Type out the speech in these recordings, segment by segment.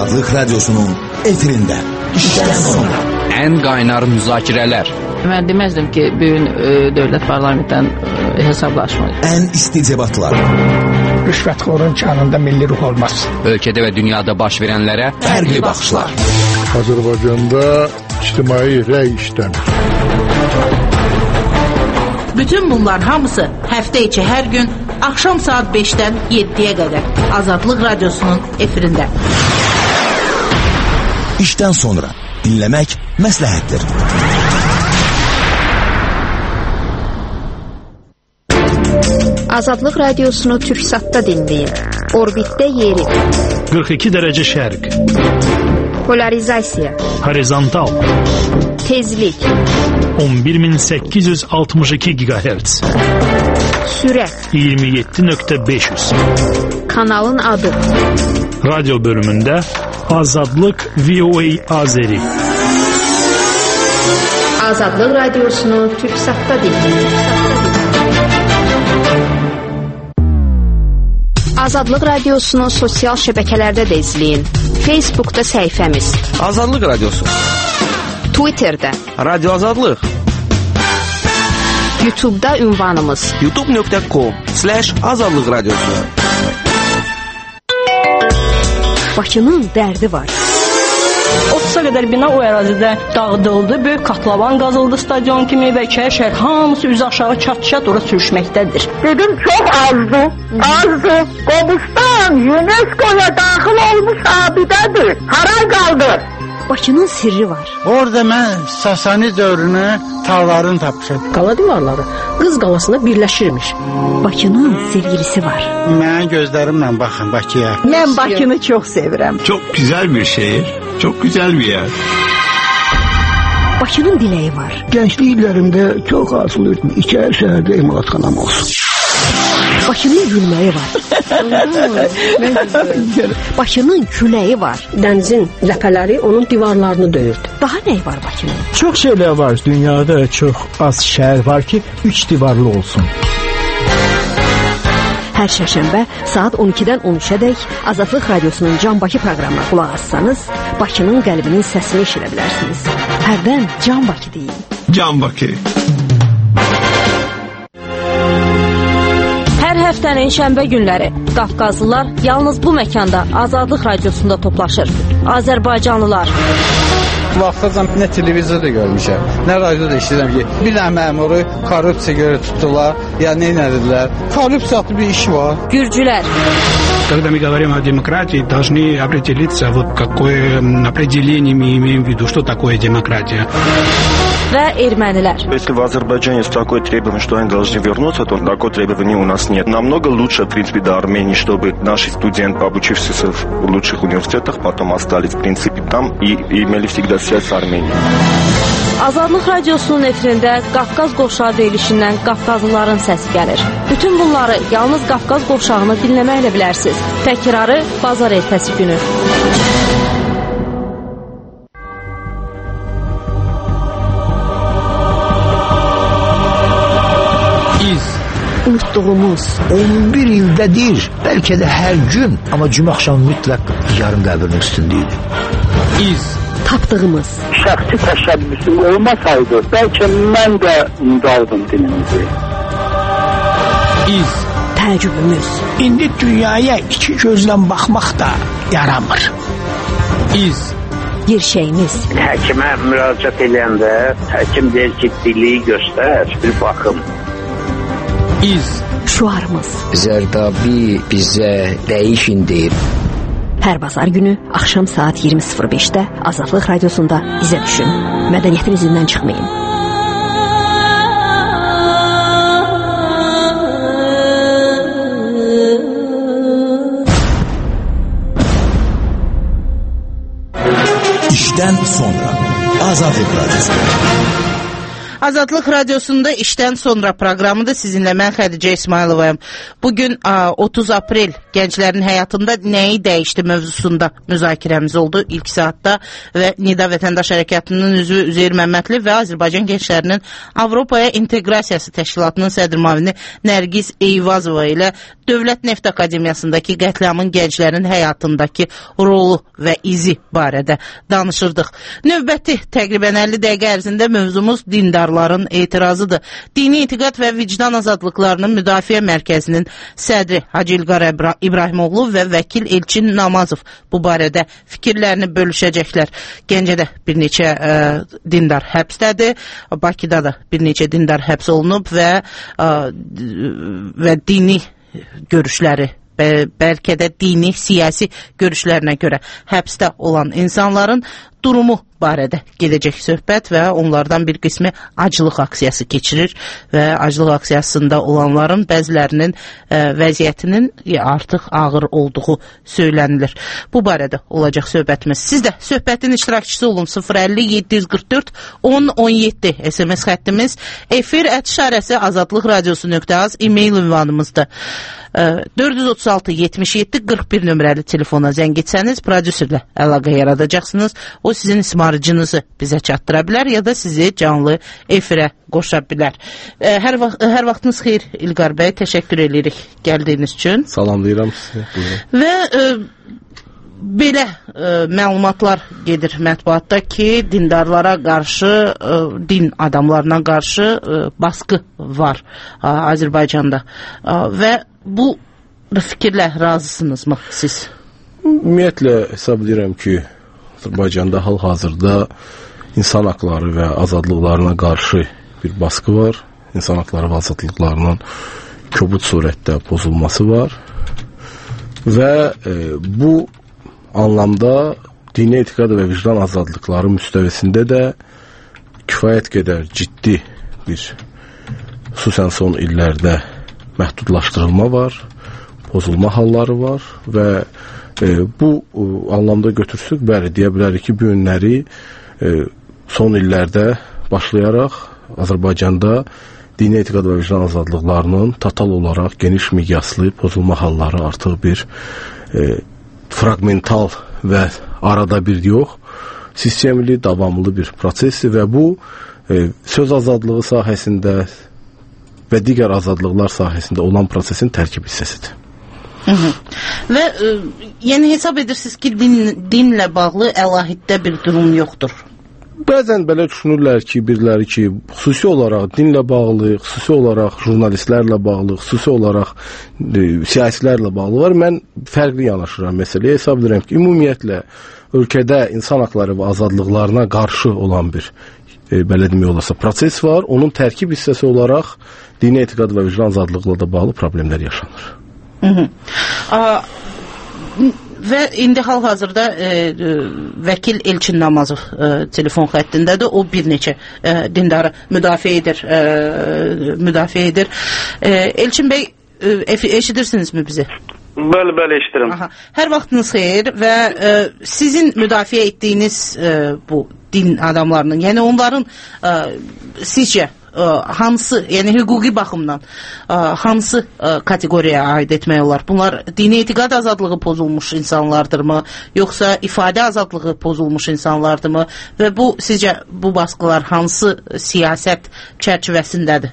Azadlık Radyosu'nun efirinde. İşten sonra. En kaynar müzakireler. Ben demezdim ki bugün devlet parlamentten hesaplaşmayı. En isticebatlar. Rüşvetxorun canında milli ruh olmaz. Ülkede ve dünyada baş verenlere farklı bakışlar. Azərbaycanda ictimai rəy işləmir. Bütün bunlar hamısı həftə içi hər gün axşam saat 5'ten 7'ye kadar Azadlık Radyosu'nun efirinde. İşten sonra dinlemek məsləhətdir. Azadlıq Radiosunu Türksat'ta dinleyin. Orbitdə yeri. 42 derece şərq. Polarizasiya. Horizontal. Tezlik. 11862 GHz. Sürət. 27.500. Kanalın adı. Radyo bölümündə Azadlıq VOA Azeri. Azadlıq Radiosunu Türksat'ta dinleyin. Azadlıq Radiosunu sosial şəbəkələrdə də izləyin. Facebook'da səhifəmiz. Azadlıq Radyosu. Twitter'da. Radyo Azadlıq. YouTube'da ünvanımız. youtube.com/Azadlıq Radyosu. Bakının dərdi var. 30'a qədər bina o ərazidə dağıdıldı. Böyük katlavan qazıldı stadion kimi və şəhər hamısı üzü aşağı çat-çat ora sürüşməkdədir. Dedim çok azdı. Qobustan UNESCO'ya daxil olmuş abidədir. Haray qaldı. Bakının sirri var. Orada mən Sasani dövrünü tağların tapmışam. Qala divarları Qız qalasına birləşirmiş. Bakının sevgilisi var. Mənim gözlərimlə baxın Bakıya. Mən Bakını çox sevirəm. Çok güzel bir şehir, çok güzel bir yer. Bakının diləyi var. Gençlik illərimdə çox arzulayırdım. İçəri şəhərdə imalatxanam olsun. Bakının gülməyi var. Bakının küləyi var. Dənizin ləpələri onun divarlarını döyürdü. Daha nə var Bakının? Çox şeylər var. Dünyada çox az şəhər var ki, 3 divarlı olsun. Hər şərşənbə saat 12-dən 13-ədək Azadlıq Radyosunun Can Bakı proqramına qulaq assanız, Bakının qəlbinin səsini eşidə bilərsiniz. Hərdən Can Bakı deyin. Can Bakı. Hər həftənin şənbə günləri Qafqazlılar yalnız bu məkanda Azadlıq Radiosunda toplaşır. Azərbaycanlılar. Vaxtacan nə televizorda görmüşəm, nə radioda işləyirəm ki, bir dənə məmuru korrupsiya görə tutdular, ya nə edildilər. Korrupsiyalı bir iş var. Gürcülər. Когда мы говорим о демократии, должны определиться, вот какое определение мы имеем в виду, что такое демократия. Və ermənilər. Если в Азербайджане есть такое требование, что они должны вернуться, то такого требования у нас нет. Намного лучше, в принципе, до Армении, чтобы наши студенты, обучившиеся в лучших университетах, потом остались, в принципе, там и имели всегда связь с Арменией. Azadlıq Radyosunun efirində Qafqaz qovşağı deyilişindən Qafqazlıların səsi gəlir. Bütün bunları yalnız Qafqaz qovşağını dinləməklə bilərsiniz. Təkrarı bazar ertəsi günü. Unutduğumuz 11 ildədir, bəlkə də hər gün, amma cümə axşamı mütləq yarım qəbrinin üstündəydi. Tapdığımız. Şəxsi təşəbbüsü olmasaydı, bəlkə mən də unudardım dilimizi. Təəccübümüz. İndi dünyaya iki gözlə baxmaq da yaramır. Gerçəyimiz. Həkimə müraciət edəndə, həkim deyir ki, dili göstər, bir baxım. Şuarımız. Zərdabi bizə dəyişin deyib. Hər bazar günü axşam saat 20:05-də Azadlıq Radiosunda izə düşün. Mədəniyyətin izindən çıxmayın. İşten sonra Azadlıq Radyosu. Azadlıq Radyosunda işten sonra programında sizinle mən Xədicə İsmayılovayım. Bugün 30 aprel gənclərin həyatında nəyi dəyişdi mövzusunda müzakirəmiz oldu ilk saatda və Nida Vətəndaş Hərəkatının üzvü Üzeyir Məmmədli və Azərbaycan gənclərinin Avropaya İnteqrasiyası Təşkilatının sədr müavini Nərgiz Eyvazova ilə Dövlət Neft Akademiyasındakı qətliamın gənclərin həyatındakı rolu və izi barədə danışırdıq. Növbəti təqribən 50 dəqiqə ərzində mövzumuz dindarların etirazıdır. Dini etiqad və vicdan azadlıqlarının müdafiə mərkəzinin sədri Hacı İlqar İbrahimoğlu və vəkil Elçin Namazov bu barədə fikirlərini bölüşəcəklər. Gəncədə bir neçə dindar həbsdədir, Bakıda da bir neçə dindar həbs olunub və dini görüşləri, bəlkə də dini, siyasi görüşlərinə görə həbsdə olan insanların durumu barədə gedəcək söhbət və onlardan bir qismi aclıq aksiyası keçirir və aclıq aksiyasında olanların bəzilərinin vəziyyətinin artıq ağır olduğu söylənilir. Bu barədə olacaq söhbətimiz. Siz də söhbətin iştirakçısı olun. 050-744 1017 SMS xəttimiz, efir@azadlıqradiosu.az e-mail ünvanımızdır. 436-77-41 nömrəli telefona zəng etsəniz, prodüserlə əlaqə yaradacaqsınız. O sizin ismarıcınızı bizə çatdıra bilər ya da sizi canlı efirə qoşa bilər. Hər vaxtınız xeyir İlqar bəy, təşəkkür edirik gəldiyiniz üçün. Salamlayıram sizi. Və belə məlumatlar gedir mətbuatda ki, dindarlara qarşı, din adamlarına qarşı baskı var Azərbaycanda və bu fikirlə razısınızmı siz? Ümumiyyətlə hesab edirəm ki, Azərbaycanda hal-hazırda insan haqları və azadlıqlarına qarşı bir baskı var. İnsan haqları və azadlıqlarının kobud surətdə pozulması var. Və bu anlamda dini etiqad və vicdan azadlıqları müstəvisində də kifayət qədər ciddi bir, xüsusən son illərdə məhdudlaşdırılma var, pozulma halları var və bu anlamda götürsük, bəli, deyə bilərik ki, bu günləri son illərdə başlayaraq Azərbaycanda dini etiqad və vicdan azadlıqlarının total olaraq geniş miqyaslı pozulma halları artıq bir fragmental və arada bir yox, sistemli, davamlı bir prosesdir və bu söz azadlığı sahəsində və digər azadlıqlar sahəsində olan prosesin tərkib hissəsidir. Və yəni hesab edirsiniz ki, dinlə bağlı əlahiddə bir durum yoxdur. Bəzən belə düşünürlər ki, biriləri ki, xüsusi olaraq dinlə bağlı, xüsusi olaraq jurnalistlərlə bağlı, xüsusi olaraq siyasilərlə bağlı var. Mən fərqli yanaşıram məsələyə. Hesab edirəm ki, ümumiyyətlə ölkədə insan haqları və azadlıqlarına qarşı olan bir belə demək olasa proses var. Onun tərkib hissəsi olaraq dini etiqad və vicdan azadlıqla da bağlı problemlər yaşanır. Və indi hal-hazırda vəkil Elçin Namazov telefon xəttindədir. O bir neçə dindarı müdafiə edir. Elçin bəy, eşidirsinizmi bizi? Bəli, eşidirəm. Hər vaxtınız xeyir və sizin müdafiə etdiyiniz bu din adamlarının, yəni onların sizcə hansı, yəni hüquqi baxımdan hansı kateqoriyaya aid etmək olar? Bunlar dini etiqad azadlığı pozulmuş insanlardırmı, yoxsa ifadə azadlığı pozulmuş insanlardırmı və bu sizcə bu baskılar hansı siyasət çərçivəsindədir?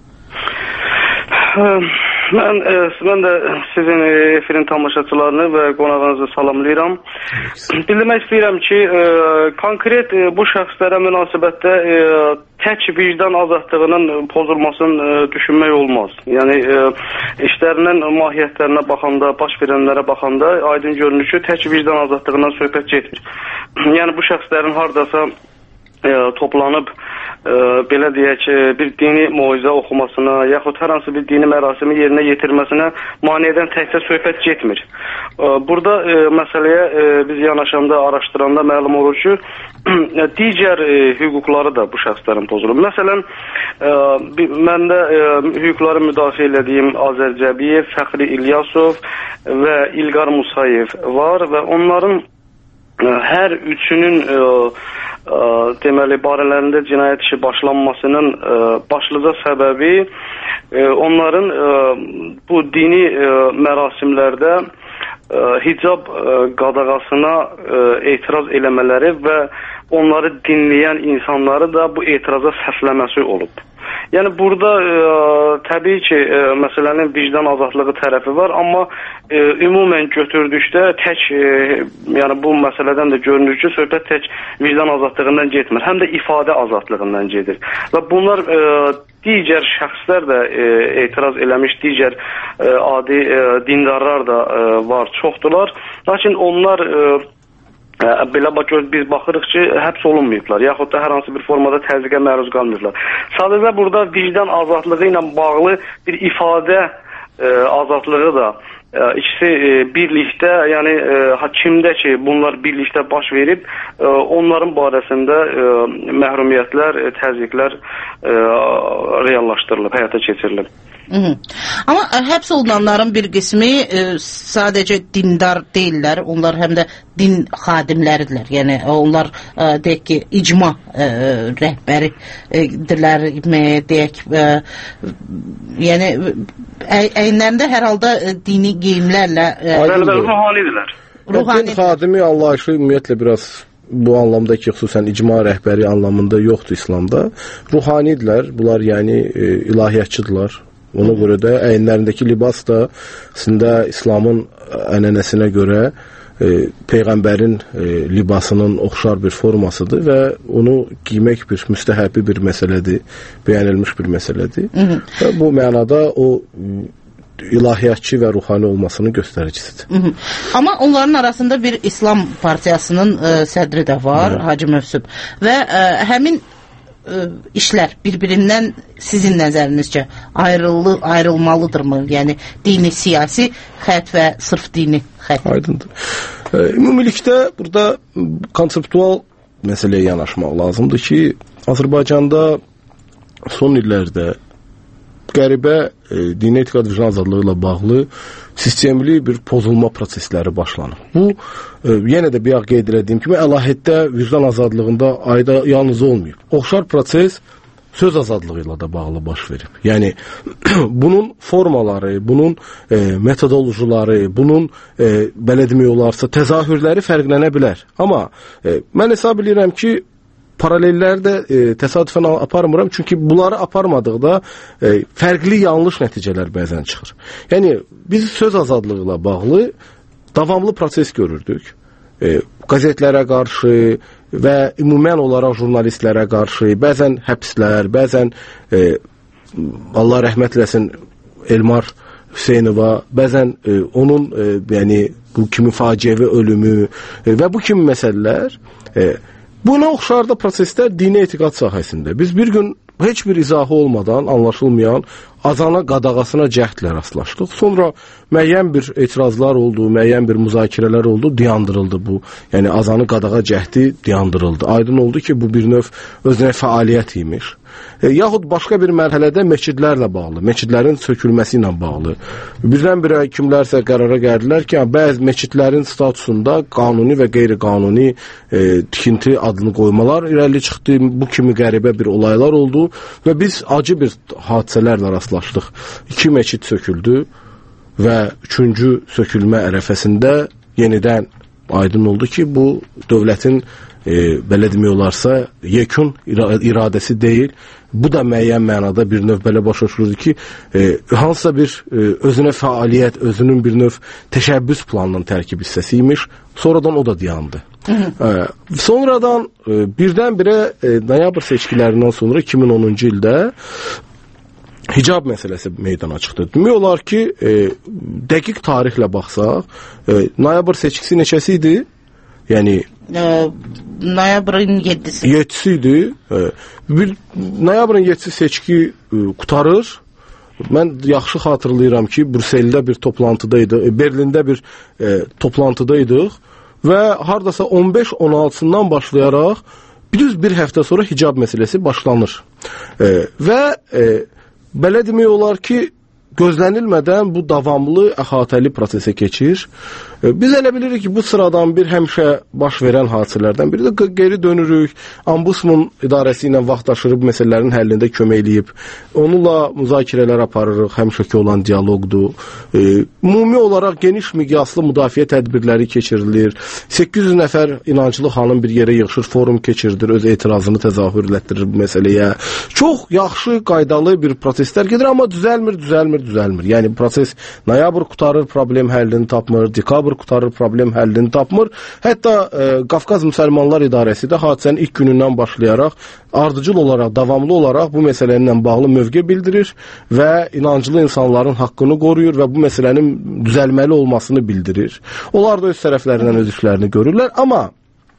Mən də sizin efirin tamaşaçılarını və qonağınızı salamlayıram. Bildirmək istəyirəm ki, konkret bu şəxslərə münasibətdə tək vicdan azadlığının pozulmasını düşünmək olmaz. Yəni, işlərinin mahiyyətlərinə baxanda, baş verənlərə baxanda aydın görünür ki, tək vicdan azadlığından söhbət getmir. Yəni, bu şəxslərin haradasa toplanıb belə deyək bir dini moizə oxumasına yaxud hər hansı bir dini mərasimi yerinə yetirməsinə mane edən təkcə söhbət getmir. Burada məsələyə biz yanaşanda, araşdıranda məlum olur ki, digər hüquqları da bu şəxslərin pozulur. Məsələn, məndə hüquqları müdafiə elədiyim Azər Cəbiyev, Fəxri İlyasov və İlqar Musayev var və onların hər üçünün deməli barələrində cinayət işi başlanmasının başlıca səbəbi onların bu dini mərasimlərdə hicab qadağasına etiraz eləmələri və onları dinləyən insanları da bu etiraza səsləməsi olub. Yəni burada təbii ki, məsələnin vicdan azadlığı tərəfi var, amma ümumən götürdükdə tək, yəni bu məsələdən də görünür ki, söhbət tək vicdan azadlığından getmir, həm də ifadə azadlığından gedir. Və bunlar digər şəxslər də etiraz eləmiş, digər adi dindarlar da var, çoxdular. Lakin onlar belə biz baxırıq ki, həbs olunmayıblar, yaxud da hər hansı bir formada təzyiqə məruz qalmayıblar. Sadəcə burada vicdan azadlığı ilə bağlı bir ifadə azadlığı da ikisi birlikdə, yəni kimdə ki bunlar birlikdə baş verib, onların barəsində məhrumiyyətlər, təzyiqlər reallaşdırılıb, həyata keçirilib. Amma həbs olunanların bir qismi sadəcə dindar deyirlər, onlar həm də din xadimləridirlər. Yəni onlar deyək ki, icma rəhbəridirlər, deyək, yəni əyinlərində hər halda dini geyimlərlə ruhanidirlər. Din xadimi anlayışı ümumiyyətlə biraz bu anlamda ki, xüsusən icma rəhbəri anlamında yoxdur İslamda. Ruhanidirlər, bunlar yəni ilahiyyatçıdırlar. Ona görə də əyinlərindəki libas da əslində İslamın ənənəsinə görə Peyğəmbərin libasının oxşar bir formasıdır və onu giymək bir müstəhəbi bir məsələdir, bəyənilmiş bir məsələdir. Və bu mənada o ilahiyyatçı və ruhani olmasının göstəricisidir. Amma onların arasında bir İslam partiyasının sədri də var, Hacı Mövsub. Və həmin işlər bir-birindən sizin nəzərinizcə ayrılmalıdırmı? Yəni dini, siyasi xətt və sırf dini xətt. Aydındır. Ümumilikdə burada konseptual məsələyə yanaşmaq lazımdır ki, Azərbaycanda son illərdə qəribə dini etiqad vicdan azadlığı ilə bağlı sistemli bir pozulma prosesləri başlanıb. Bu, yenə də bir qeyd edədiyim kimi, əlahiddə vicdan azadlığında ayda yalnız olmayıb. Oxşar proses söz azadlığı ilə də bağlı baş verib. Yəni, bunun formaları, bunun metodolojiləri, bunun, belə demək olarsa, təzahürləri fərqlənə bilər. Amma mən hesab edirəm ki, paralelləri də təsadüfən aparmıram, çünki bunları aparmadıqda fərqli yanlış nəticələr bəzən çıxır. Yəni, biz söz azadlığı ilə bağlı davamlı proses görürdük. Qazetlərə qarşı və ümumən olaraq jurnalistlərə qarşı, bəzən həbslər, bəzən Allah rəhmət eləsin Elmar Hüseynova, bəzən onun yəni, bu kimi faciəvi ölümü və bu kimi məsələlər buna oxşar da proseslər dini etiqad sahəsində. Biz bir gün heç bir izahı olmadan anlaşılmayan azana qadağasına cəhdlə rastlaşdıq. Sonra müəyyən bir etirazlar oldu, müəyyən bir müzakirələr oldu, dayandırıldı bu. Yəni azanı qadağa cəhdi dayandırıldı. Aydın oldu ki, bu bir növ özünə fəaliyyət imiş. Yaxud başqa bir mərhələdə məscidlərlə bağlı, məscidlərin sökülməsi ilə bağlı. Birdən-birə kimlərsə qərara gəldilər ki, bəzi məscidlərin statusunda qanuni və qeyri-qanuni tikinti adını qoymalar irəli çıxdı. Bu kimi qəribə bir olaylar oldu və biz acı bir hadisələrlə rastlaşdıq. 2 məscid söküldü və 3-cü sökülmə ərəfəsində yenidən aydın oldu ki, bu dövlətin belə demək olarsa, yekun iradəsi deyil. Bu da müəyyən mənada bir növ belə başa düşülür ki, hansısa bir özünə fəaliyyət, özünün bir növ təşəbbüs planının tərkib hissəsi imiş. Sonradan o da dayandı. Sonradan birdən-birə noyabr seçkilərindən sonra 2010-cu ildə hicab məsələsi meydana çıxdı. Demək olar ki, dəqiq tarixlə baxsaq, noyabr seçkisi neçəsi idi? Yəni noyabrın 7-si. 7-si idi. Noyabrın 7-si seçki qutarır. Mən yaxşı xatırlayıram ki, Brüsseldə bir toplantıdaydı, Berlində bir toplantıdaydıq və hardasa 15-16-sından başlayaraq düz bir həftə sonra hicab məsələsi başlanır. Və belə demək olar ki, gözlənilmədən bu davamlı, əhatəli prosesə keçir. Biz elə bilirik ki, bu sıradan bir həmişə baş verən hadisələrdən biri də geri dönürük. Ombudsman idarəsi ilə vaxtdaşırıb məsələlərin həllində kömək eləyib. Onunla müzakirələr aparırıq, həmişəki olan dialoqdur. Ümumi olaraq geniş miqyaslı müdafiə tədbirləri keçirilir. 800 nəfər inanclı xanım bir yerə yığışır, forum keçirdir, öz etirazını təzahür etdirir bu məsələyə. Çox yaxşı, qaydalı bir proseslər gedir, amma düzəlmir. Yəni proses noyabr qutarır, problem həllini tapmır, dekabr qutarır, problem həllini tapmır. Hətta Qafqaz Müsəlmanlar İdarəsi də hadisənin ilk günündən başlayaraq ardıcıl olaraq, davamlı olaraq bu məsələlərlə bağlı mövqe bildirir və inanclı insanların haqqını qoruyur və bu məsələnin düzəlməli olmasını bildirir. Onlar da öz tərəflərindən öz işlərini görürlər, amma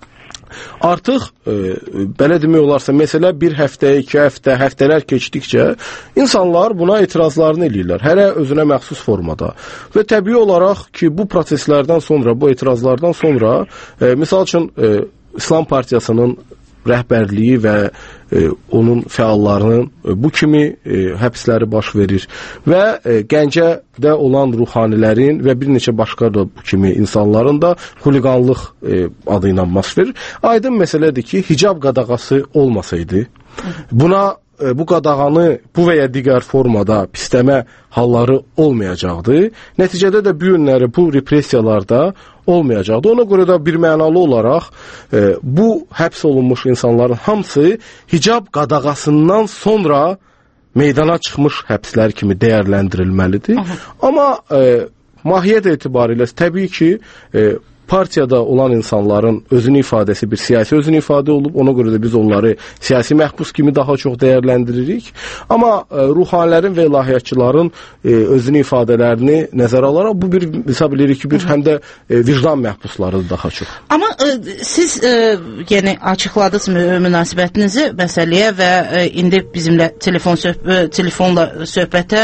artıq belə demək olarsa məsələ bir həftə, 2 həftə, həftələr keçdikcə insanlar buna etirazlarını eləyirlər. Hərə özünə məxsus formada. Və təbii olaraq ki, bu proseslərdən sonra, bu etirazlardan sonra misal üçün İslam Partiyasının rəhbərliyi və onun fəallarının bu kimi həbsləri baş verir və Gəncədə olan ruhanilərin və bir neçə başqa da bu kimi insanların da xuliqanlıq adı ilə baş verir. Aydın məsələdir ki, hicab qadağası olmasaydı, buna bu qadağanı bu və ya digər formada pisləmə halları olmayacaqdı. Nəticədə də bu günləri bu repressiyalarda olmayacaqdı. Ona görə də bir mənalı olaraq bu həbs olunmuş insanların hamısı hicab qadağasından sonra meydana çıxmış həbslər kimi dəyərləndirilməlidir. Amma mahiyyət etibarilə təbii ki, partiyada olan insanların özünü ifadəsi bir siyasi özünü ifadə olub, ona görə də biz onları siyasi məhbus kimi daha çox dəyərləndiririk. Amma ruhanilərin və ilahiyyatçıların özünü ifadələrini nəzərə alaraq bu bir hesab edirik ki, bir həm də vicdan məhbuslarıdır daha çox. Amma siz yəni açıqladınız münasibətinizi məsələyə və indi bizimlə telefonla söhbətə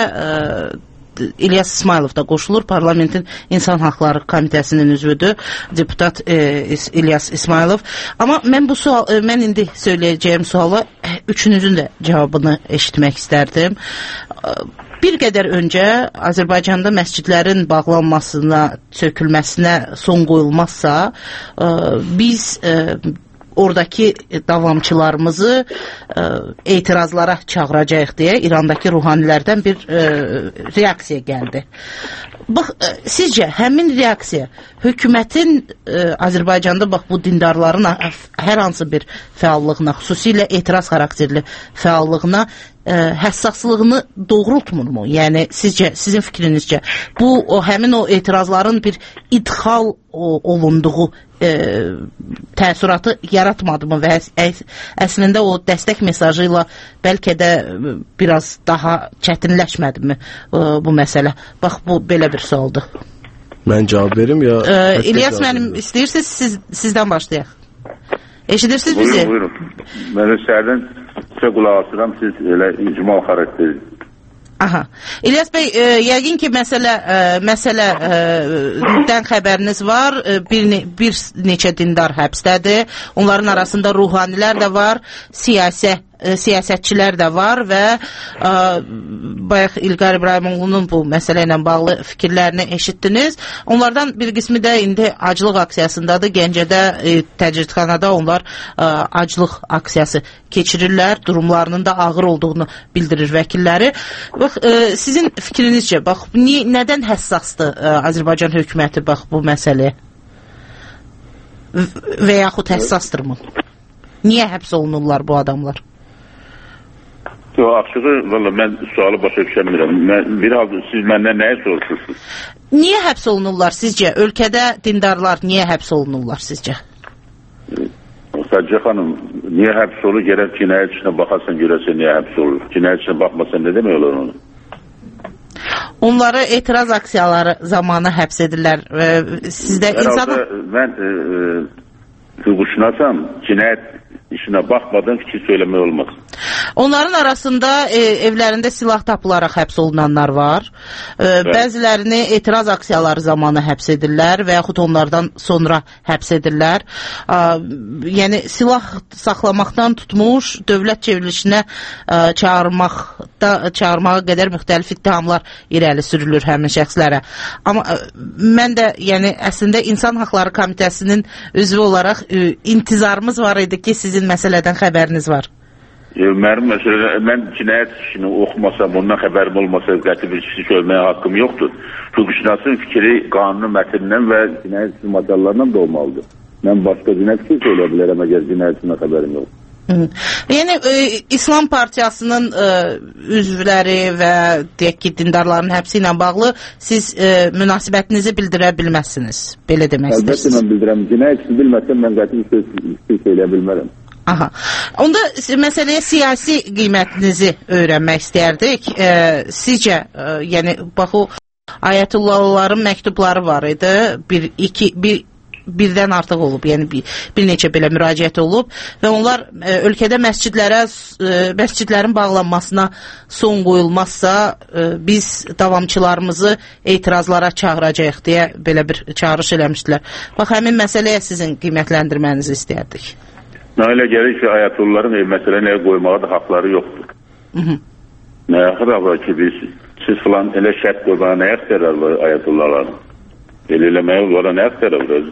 İlyas İsmailov da qoşulur. Parlamentin İnsan Haqları Komitəsinin üzvüdür, deputat İlyas İsmailov. Amma mən indi söyləyəcəyim suala üçünüzün də cavabını eşitmək istərdim. Bir qədər öncə Azərbaycanda məscidlərin bağlanmasına, sökülməsinə son qoyulmazsa, biz oradakı davamçılarımızı etirazlara çağıracaq deyə İrandakı ruhanilərdən bir reaksiya gəldi. Bax, sizcə həmin reaksiya hökumətin Azərbaycanda bax bu dindarların hər hansı bir fəallığına, xüsusilə etiraz xarakterli fəallığına həssaslığını doğrultmurmu? Yəni sizcə, sizin fikrinizcə bu həmin o etirazların bir idxal olunduğu təəssüratı yaratmadı mı və əslində o dəstək mesajı ilə bəlkə də biraz daha çətinləşmədi mi bu məsələ? Bax, bu belə bir sualdır. Mən cavab verim ya? İlyas mənim istəyirsiniz sizdən başlayaq. Eşidirsiniz bizi? Buyurun. Mən səhərdən qulaq asıram, siz elə icmal xarakterli. Aha. İlyas bəy, yəqin ki məsələdən xəbəriniz var. Bir neçə dindar həbsdədir. Onların arasında ruhanilər də var, siyasətçilər də var və bayaq İlqar İbrahimoğlu'nun bu məsələ ilə bağlı fikirlərini eşitdiniz. Onlardan bir qismi də indi aclıq aksiyasındadır. Gəncədə, təcridxanada onlar aclıq aksiyası keçirirlər. Durumlarının da ağır olduğunu bildirir vəkilləri. Bax, sizin fikrinizcə, bax, nədən həssasdır Azərbaycan hökuməti bax bu məsələyə? Və yaxud həssasdırmı? Niyə həbs olunurlar bu adamlar? Açığı, valla mən sualı başa düşəmirəm. Bir halda siz məndən nəyə soruşursunuz? Niyə həbs olunurlar sizcə? Ölkədə dindarlar niyə həbs olunurlar sizcə? Səcə xanım, niyə həbs olur? Gərək cinayət işinə baxarsan, görəsən niyə həbs olur? Cinayət işinə baxmasan nə demək olur onu? Onları etiraz aksiyaları zamanı həbs edirlər. Sizdə insan... Mən hüquqşünasam, cinayət işinə baxmadan fikir söyləmək olmaz. Onların arasında evlərində silah tapılaraq həbs olunanlar var. Bəzilərini etiraz aksiyaları zamanı həbs edirlər və yaxud onlardan sonra həbs edirlər. Yəni silah saxlamaqdan tutmuş dövlət çevrilişinə çağırmağa qədər müxtəlif ittihamlar irəli sürülür həmin şəxslərə. Amma mən də yəni əslində İnsan Haqları Komitəsinin üzvü olaraq intizarımız var idi ki, sizin məsələdən xəbəriniz var. Mənim məsələ, mən cinayət işini oxumasam, ondan xəbərim olmasa qəti bir kişi görməyə haqqım yoxdur. Hüquqşünasın fikri qanunun mətnindən və cinayət işi maddələrdən də olmalıdır. Mən başqa cinayət işi söyləyə bilərəm, əgər cinayət işinə xəbərim yoxdur. Yəni İslam Partiyasının üzvləri və deyək ki, dindarların həbsi ilə bağlı siz münasibətinizi bildirə bilməzsiniz. Belə demək istəyirsiniz. Əlbəttə mən bildirəm. Cinayət işini bilməsəm mən qəti bir söz söyləyə bilmərəm. Aha. Onda məsələyə siyasi qiymətinizi öyrənmək istəyərdik. Sizcə, yəni bax o Ayətullahların məktubları var idi. Birdən artıq olub, yəni bir neçə belə müraciət olub və onlar ölkədə məscidlərin bağlanmasına son qoyulmazsa biz davamçılarımızı etirazlara çağıracağıq deyə belə bir çağırış eləmişdilər. Bax, həmin məsələyə sizin qiymətləndirmənizi istəyərdik. Mənə elə gəlir ki, Ayətulların məsələ nəyə qoymağa da haqları yoxdur. Nə yaxıdır var ki, siz filan elə şərt qoymağa nə yaxtərar var Ayətullahların? Elə eləməyə onlara nə yaxtərar var?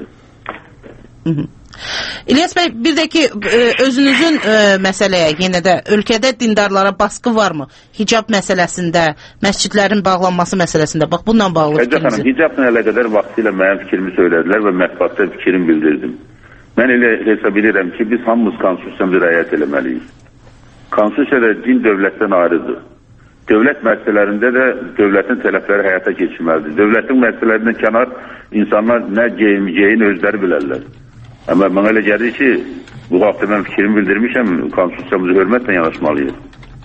İlyas bəy, bir də ki, özünüzün məsələyə, yenə də ölkədə dindarlara baskı varmı? Hicab məsələsində, məscidlərin bağlanması məsələsində, bax bununla bağlı fikrinizi. Hicabla əlaqədar vaxtı ilə mənim fikrimi söylədilər və mətbuatda fikrimi bildirdim. Mən elə hesab edirəm ki, biz hamımız konstitusiyamıza riayət eləməliyik. Konstitusiyada din dövlətdən ayrıdır. Dövlət məsələlərində də dövlətin tələbləri həyata keçirməlidir. Dövlətin məsələlərindən kənar insanlar nə geyini özləri bilərlər. Amma mənə elə gəlir ki, bu haqda mən fikrimi bildirmişəm, konstitusiyamıza hörmətlə yanaşmalıyıq.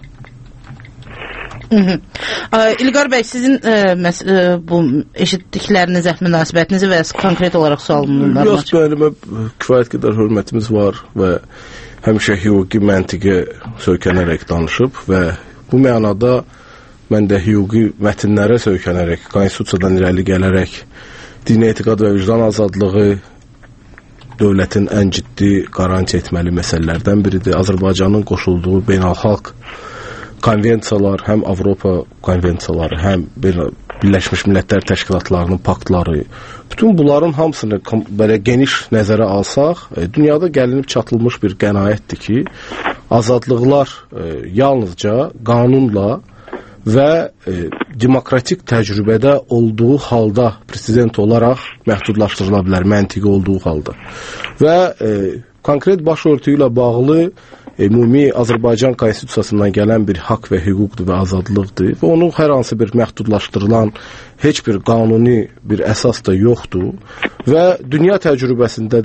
İlqar bəy, sizin bu eşitdiklərinizə münasibətinizi və konkret olaraq sualını yox, mənimə kifayət qədər hörmətimiz var və həmişə hüquqi məntiqə söykənərək danışıb və bu mənada mən də hüquqi mətnlərə söykənərək, konstitusiyadan irəli gələrək dini etiqad və vicdan azadlığı dövlətin ən ciddi qaranti etməli məsələlərdən biridir. Azərbaycanın qoşulduğu beynəlxalq konvensiyalar, həm Avropa konvensiyaları, həm Birləşmiş Millətlər Təşkilatlarının paktları, bütün bunların hamısını belə geniş nəzərə alsaq, dünyada gəlinib çatılmış bir qənaətdir ki, azadlıqlar yalnızca qanunla və demokratik təcrübədə olduğu halda prezident olaraq məhdudlaşdırıla bilər, məntiqi olduğu halda. Və konkret başörtü ilə bağlı ümumi Azərbaycan konstitusiyasından gələn bir haqq və hüquqdur və azadlıqdır və onun hər hansı bir məhdudlaşdırılan heç bir qanuni bir əsas da yoxdur və dünya təcrübəsində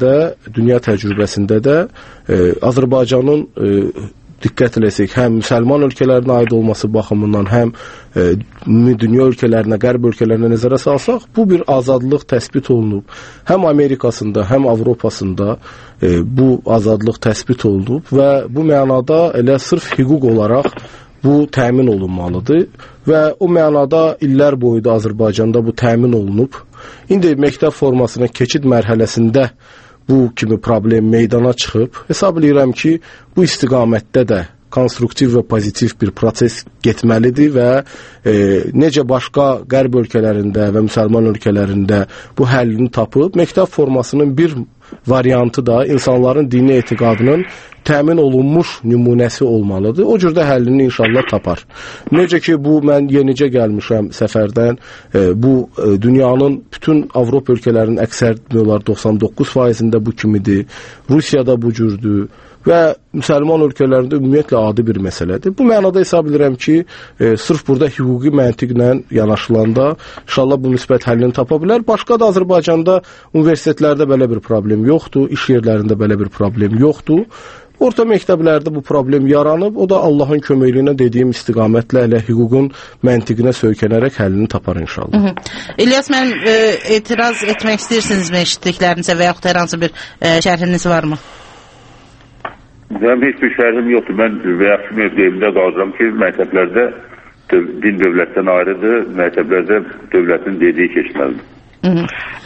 də Azərbaycanın diqqət eləsək, həm müsəlman ölkələrinə aid olması baxımından, həm dünya ölkələrinə, qərb ölkələrinə nəzərə salsaq, bu bir azadlıq təsbit olunub. Həm Amerikasında, həm Avropasında bu azadlıq təsbit olunub və bu mənada elə sırf hüquq olaraq bu təmin olunmalıdır və o mənada illər boyu da Azərbaycanda bu təmin olunub. İndi məktəb formasına keçid mərhələsində bu kimi problem meydana çıxıb. Hesab edirəm ki, bu istiqamətdə də konstruktiv və pozitiv bir proses getməlidir və necə başqa qərb ölkələrində və müsəlman ölkələrində bu həllini tapıb, məktəb formasının bir variantı da insanların dini etiqadının təmin olunmuş nümunəsi olmalıdır. O cürdə həllini inşallah tapar. Necə ki, bu mən yenicə gəlmişəm səfərdən, bu dünyanın bütün Avropa ölkələrinin əksər demək 99%-də bu kimidir. Rusiyada bu cürdür və müsəlman ölkələrində ümumiyyətlə adi bir məsələdir. Bu mənada hesab edirəm ki, sırf burada hüquqi məntiqlə yanaşılanda inşallah bu müsbət həllini tapa bilər. Başqa da Azərbaycanda universitetlərdə belə bir problem yoxdur, iş yerlərində belə bir problem yoxdur. Orta məktəblərdə bu problem yaranıb, o da Allahın köməkliyinə dediyim istiqamətlə elə hüququn məntiqinə söykənərək həllini tapar inşallah. İlyas, mən etiraz etmək istəyirsinizmi eşitdiklərinizə və yaxud hər hansı bir şərhiniz varmı? Mənim heç bir şərhim yoxdur. Mən yaxşı mövqeyimdə qalıram ki, məktəblərdə din dövlətdən ayrıdır, məktəblərdə dövlətin dediyi keçməlidir.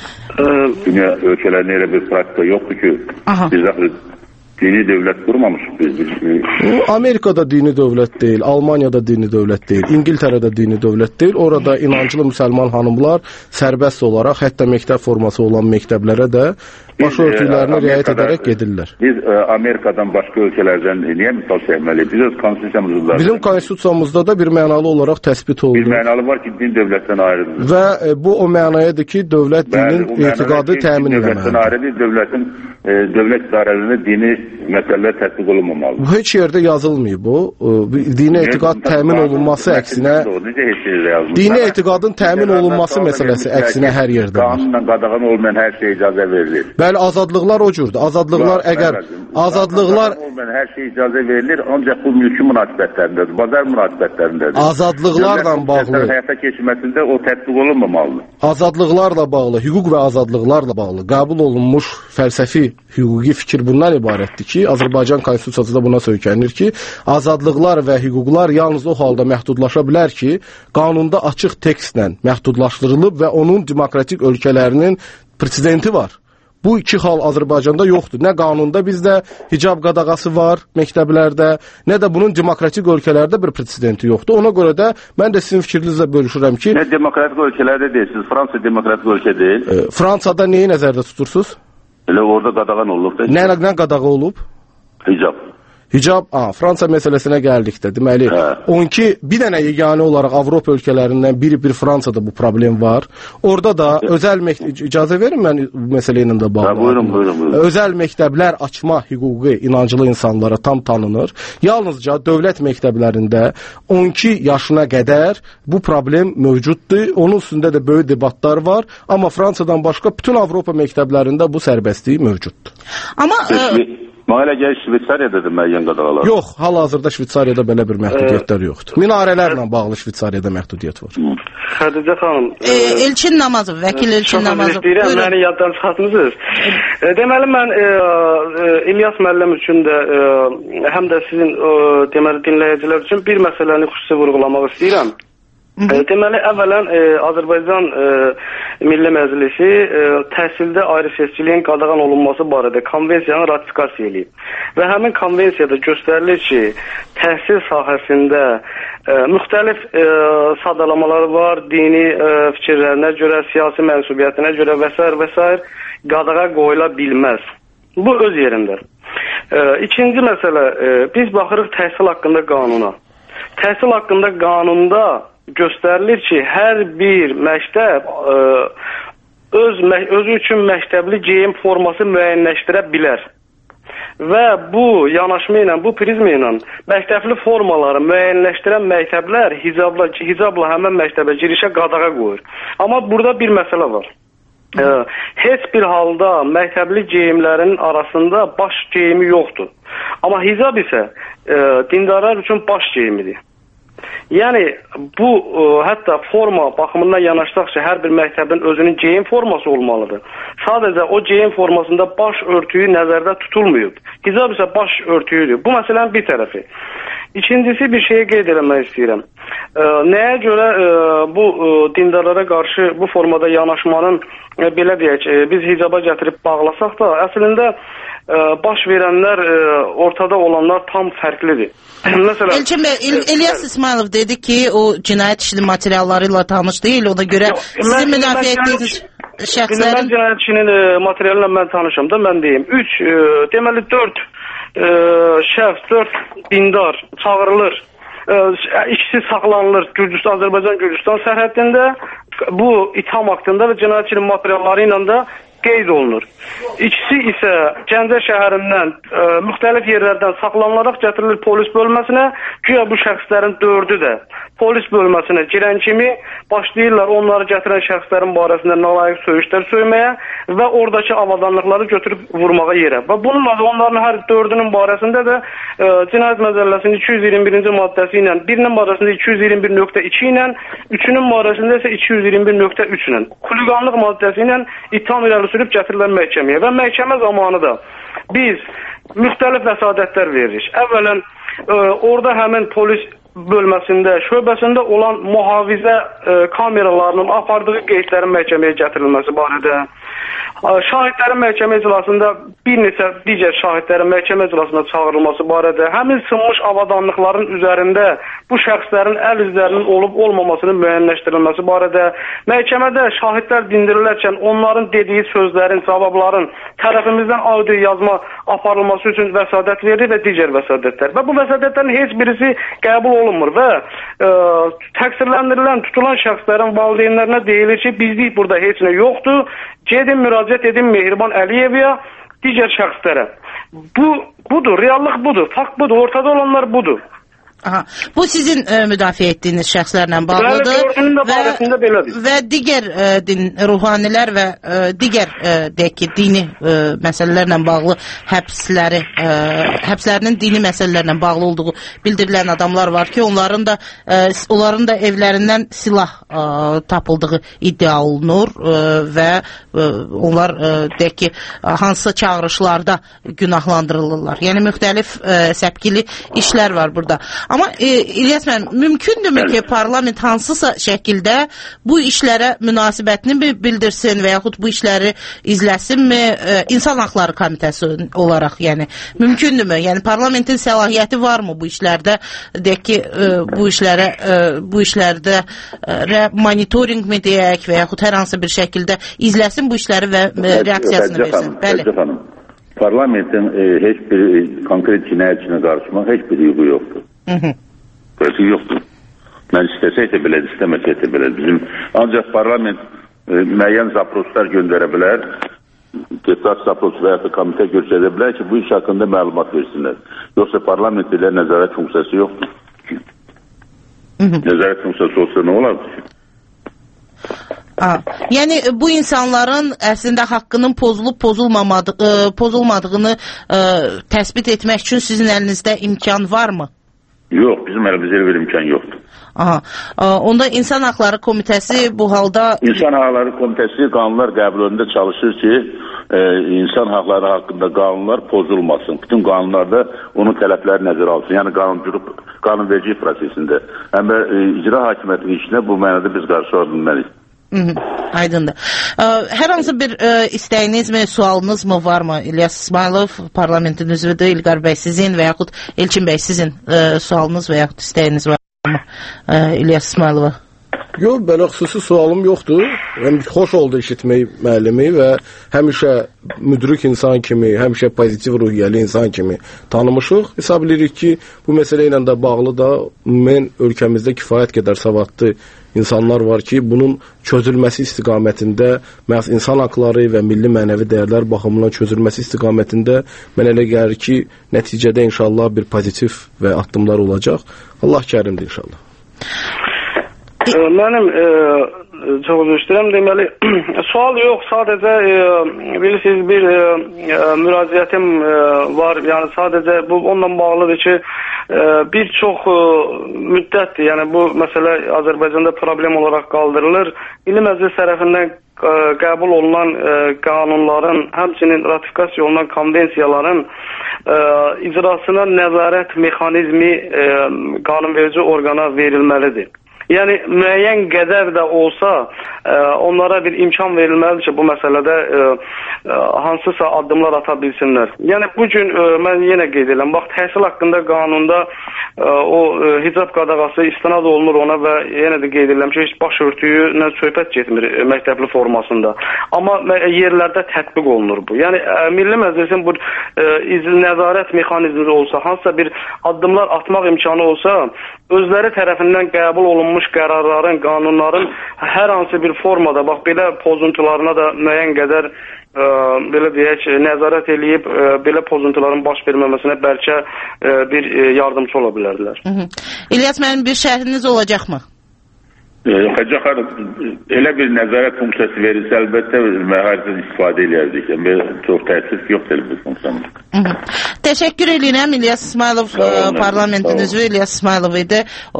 Dünya ölkələrində elə bir praktika yoxdur ki, biz axı dini dövlət qurmamışıq biz. Amerikada dini dövlət deyil, Almaniyada dini dövlət deyil, İngiltərədə dini dövlət deyil. Orada inancılı müsəlman hanımlar sərbəst olaraq, hətta məktəb forması olan məktəblərə də başörtülərini riayət edərək gedirlər. Biz Amerikadan başqa ölkələrdən niyə misal çəkməliyik? Biz öz konstitusiyamızda... Bizim konstitusiyamızda da bir mənalı olaraq təsbit olunur. Bir mənalı var ki, din dövlətdən ayrıdır. Və bu o mənayadır ki, dövlət dinin etiqadı təmin edilməlidir. Dövlət idarələrində dini məsələlər tətbiq olunmamalıdır. Bu heç yerdə yazılmıyıb bu. Dini etiqad təmin olunması əksinə... Dini etiqadın təmin olunması məsələsi əksinə hər yerdə var. Qanunla qadağan olmayan hər şey icazə verilir. Bəli, azadlıqlar o cürdür. Azadlıqlar əgər... Azadlıqlar... Hər şey icazə verilir, ancaq bu mülki münasibətlərindədir, bazar münasibətlərindədir. Azadlıqlarla bağlı... Həyata keçməsində o tətbiq olunmamalıdır. Azadlıqlarla bağlı, hüquq və azadlıqlarla bağlı qəbul olunmuş fəlsəfi hüquqi fikir bundan ibarətdir ki, Azərbaycan Konstitusiyası da buna söykənir ki, azadlıqlar və hüquqlar yalnız o halda məhdudlaşa bilər ki, qanunda açıq tekstlə məhdudlaşdırılıb və onun demokratik ölkələrinin presidenti var. Bu iki hal Azərbaycanda yoxdur. Nə qanunda bizdə hicab qadağası var məktəblərdə, nə də bunun demokratik ölkələrdə bir presidenti yoxdur. Ona görə də mən də sizin fikrinizlə bölüşürəm ki... Nə demokratik ölkələrdə deyirsiniz? Fransa demokratik ölkə deyil. Fransada neyi nəzərdə tutursunuz? Elə orada qadağan olub da. Nə qadağı olub? Hicab. Hicab, Fransa məsələsinə gəldikdə, deməli, 12 bir dənə yeganə olaraq Avropa ölkələrindən bir Fransada bu problem var. Orada da özəl icazə verin mən məsələ ilə də bağlı. Buyurun. Özəl məktəblər açma hüququ inancılı insanlara tam tanınır. Yalnızca dövlət məktəblərində 12 yaşına qədər bu problem mövcuddur. Onun üstündə də böyük debatlar var. Amma Fransadan başqa bütün Avropa məktəblərində bu sərbəstlik mövcuddur. Amma... Mənə elə gəlir Şveysariyadır müəyyən qadağalar. Yox, hal-hazırda Şveysariyada belə bir məhdudiyyətlər yoxdur. Minarələrlə bağlı Şveysariyada məhdudiyyət var. Xədicə xanım. Elçin Namazov, vəkil Elçin Namazov. Buyurun. Məni yaddan çıxartmısınız. Deməli, mən İlyas müəllim üçün də, həm də sizin deməli dinləyicilər üçün bir məsələni xüsusi vurğulamaq istəyirəm. Deməli, əvvələn Azərbaycan Milli Məclisi təhsildə ayrı-seçkiliyin qadağan olunması barədə konvensiyanı ratifikasiya edib. Və həmin konvensiyada göstərilir ki, təhsil sahəsində müxtəlif sadalamalar var, dini fikirlərinə görə, siyasi mənsubiyyətinə görə və s. qadağa qoyula bilməz. Bu öz yerində. İkinci məsələ, biz baxırıq təhsil haqqında qanuna. Təhsil haqqında qanunda göstərilir ki, hər bir məktəb özü üçün məktəbli geyim forması müəyyənləşdirə bilər. Və bu yanaşma ilə, bu prizma ilə məktəbli formaları müəyyənləşdirən məktəblər hicabla həmən məktəbə girişə qadağa qoyur. Amma burada bir məsələ var. Heç bir halda məktəbli geyimlərin arasında baş geyimi yoxdur. Amma hicab isə dindarlar üçün baş geyimidir. Yəni, bu, hətta forma baxımından yanaşsaqsa, hər bir məktəbin özünün geyim forması olmalıdır. Sadəcə o geyim formasında baş örtüyü nəzərdə tutulmuyub. Hicab isə baş örtüyüdür. Bu məsələnin bir tərəfi. İkincisi, bir şeyi qeyd eləmək istəyirəm. Nəyə görə bu dindarlara qarşı bu formada yanaşmanın, belə deyək, biz hicaba gətirib bağlasaq da, əslində baş verənlər, ortada olanlar tam fərqlidir. Məsələn, Elçin bəy, İlyas İsmailov dedi ki, o cinayət işinin materialları ilə tanış deyil, ona görə sizin müdafiə etdiyiniz şəxslərin... Mən cinayət işinin materialı ilə mən tanışam da, mən deyim. 3, deməli 4 şəxs, 4 dindar çağırılır. İkisi saxlanılır Azərbaycan-Gürcüstan sərhəddində. Bu itham haqqında və cinayət işinin materialları ilə də qeyd olunur. İkisi isə Gəncə şəhərindən müxtəlif yerlərdən saxlanılaraq gətirilir polis bölməsinə. Güya bu şəxslərin 4-ü də polis bölməsinə girən kimi başlayırlar onları gətirən şəxslərin barəsində nalayiq söyüşlər söyməyə və oradakı avadanlıqları götürüb vurmağa yerə. Və bununla da onların hər 4-ünün barəsində də Cinayət Məcəlləsinin 221-ci maddəsi ilə, birinin barəsində 221.2 ilə, üçünün barəsində isə 221.3 ilə, xuliqanlıq maddəsi ilə ittiham irəli sürüb gətirilən məhkəməyə və məhkəmə zamanı da biz müxtəlif vəsadətlər veririk. Əvvələn orada həmin polis bölməsində, şöbəsində olan mühafizə kameralarının apardığı qeydlərin məhkəməyə gətirilməsi barədə, şahidlərin məhkəmə iclasında bir neçə digər şahidlərin məhkəmə iclasına çağırılması barədə, həmin sınmış avadanlıqların üzərində bu şəxslərin əl izlərinin olub-olmamasının müəyyənləşdirilməsi barədə, məhkəmədə şahidlər dindirilərkən onların dediyi sözlərin, cavabların tərəfimizdən audio yazma aparılması üçün vəsadət verir və digər vəsadətlər. Və bu vəsadətlərin heç birisi qəbul olunmur və təqsirləndirilən, tutulan şəxslərin valideynlərinə deyilir ki, bizlik burada heç nə yoxdur, gedin müraciət edin Mehriban Əliyevəyə, digər şəxslərə. Budur, reallıq budur, fakt budur, ortada olanlar budur. Aha. Bu sizin müdafiə etdiyiniz şəxslərlə bağlıdır və digər ruhanilər və digər dini məsələlərlə bağlı həbslərinin dini məsələlərlə bağlı olduğu bildirilən adamlar var ki, onların da evlərindən silah tapıldığı iddia olunur və onlar deyək ki, hansısa çağırışlarda günahlandırılırlar. Yəni müxtəlif səpkili işlər var burada. Amma İlyas müəllim, mümkündürmü ki, parlament hansısa şəkildə bu işlərə münasibətini bildirsin və yaxud bu işləri izləsinmi İnsan Haqları Komitəsi olaraq, yəni mümkündürmü? Yəni parlamentin səlahiyyəti varmı bu işlərdə? Deyək ki, bu işlərdə monitoring mi deyək və yaxud hər hansı bir şəkildə izləsin bu işləri və reaksiyasını versin? Bəli. Parlamentin heç bir konkret cinayətçinə qarışmaq heç bir hüququ yoxdur. Böyle yoxdur. Mən istəsəysə belə, istəməsəysə belə. Bizim ancaq parlament müəyyən zaproslar göndərə bilər, deputat zapros və ya da komitə göstərə bilər ki, bu iş haqqında məlumat versinlər. Yoxsa parlament elə nəzarət funksiyası yoxdur. Nəzarət funksiyası olsa nə olardı ki? Yəni bu insanların əslində haqqının pozulmadığını təsbit etmək üçün sizin əlinizdə imkan varmı? Yox, bizim əlimizdə bir imkan yoxdur. Onda İnsan Haqları Komitəsi bu halda... İnsan Haqları Komitəsi qanunlar qəbulunda çalışır ki, insan haqları haqqında qanunlar pozulmasın. Bütün qanunlarda onun tələbləri nəzərə alsın. Yəni qanunvericilik prosesində. Həm də icra hakimiyyətinin işinə bu mənada biz qarşı ola bilməliyik. Aydındır. Hər hansı bir istəyiniz mi, sualınız mı varmı? İlyas İsmailov, parlamentin üzvüdür. İlqar bəy sizin və yaxud Elçin bəy sizin sualınız və yaxud istəyiniz var mı İlyas İsmailova? Yox, belə xüsusi sualım yoxdur. Xoş oldu eşitmək müəllimi və həmişə müdrik insan kimi, həmişə pozitiv ruhiyyəli insan kimi tanımışıq. Hesab edirik ki, bu məsələ ilə də bağlı da mən ölkəmizdə kifayət qədər savadlı insanlar var ki, bunun çözülməsi istiqamətində, məhz insan haqları və milli mənəvi dəyərlər baxımından çözülməsi istiqamətində mən elə gəlir ki, nəticədə inşallah bir pozitiv və addımlar olacaq. Allah kərimdir inşallah. Mənim çox üzr istəyirəm, deməli sual yox, sadəcə bilirsiniz bir müraciətim var, yəni sadəcə bu onunla bağlıdır ki, bir çox müddətdir, yəni bu məsələ Azərbaycanda problem olaraq qaldırılır. Milli Məclis tərəfindən qəbul olunan qanunların, həmçinin ratifikasiya olunan konvensiyaların icrasına nəzarət mexanizmi qanunverici orqana verilməlidir. Yəni müəyyən qədər də olsa onlara bir imkan verilməlidir ki, bu məsələdə hansısa addımlar ata bilsinlər. Yəni bugün mən yenə qeyd edirəm, bax təhsil haqqında qanunda o hicab qadağası istinad olunur ona və yenə də qeyd edirəm ki, heç başörtüyü söhbət getmir məktəbli formasında. Amma yerlərdə tətbiq olunur bu. Yəni Milli Məclisin bu nəzarət mexanizmi olsa, hansısa bir addımlar atmaq imkanı olsa, özləri tərəfindən qəbul olunmuş qərarların, qanunların hər hansı bir formada, bax belə pozuntularına da müəyyən qədər belə deyək, nəzarət eləyib belə pozuntuların baş verməməsinə bəlkə bir yardımcı ola bilərdilər. İlyas, mənim bir şərhiniz olacaqmı? Xacə xanım, elə bir nəzarət funksiyası verilsə, əlbəttə məharətdən istifadə edərdik. Yəni, çox təəssüf yoxdur bu funksiyamız. Təşəkkür edirəm. İlyas İsmailov parlamentin üzvü İlyas İsmailov idi.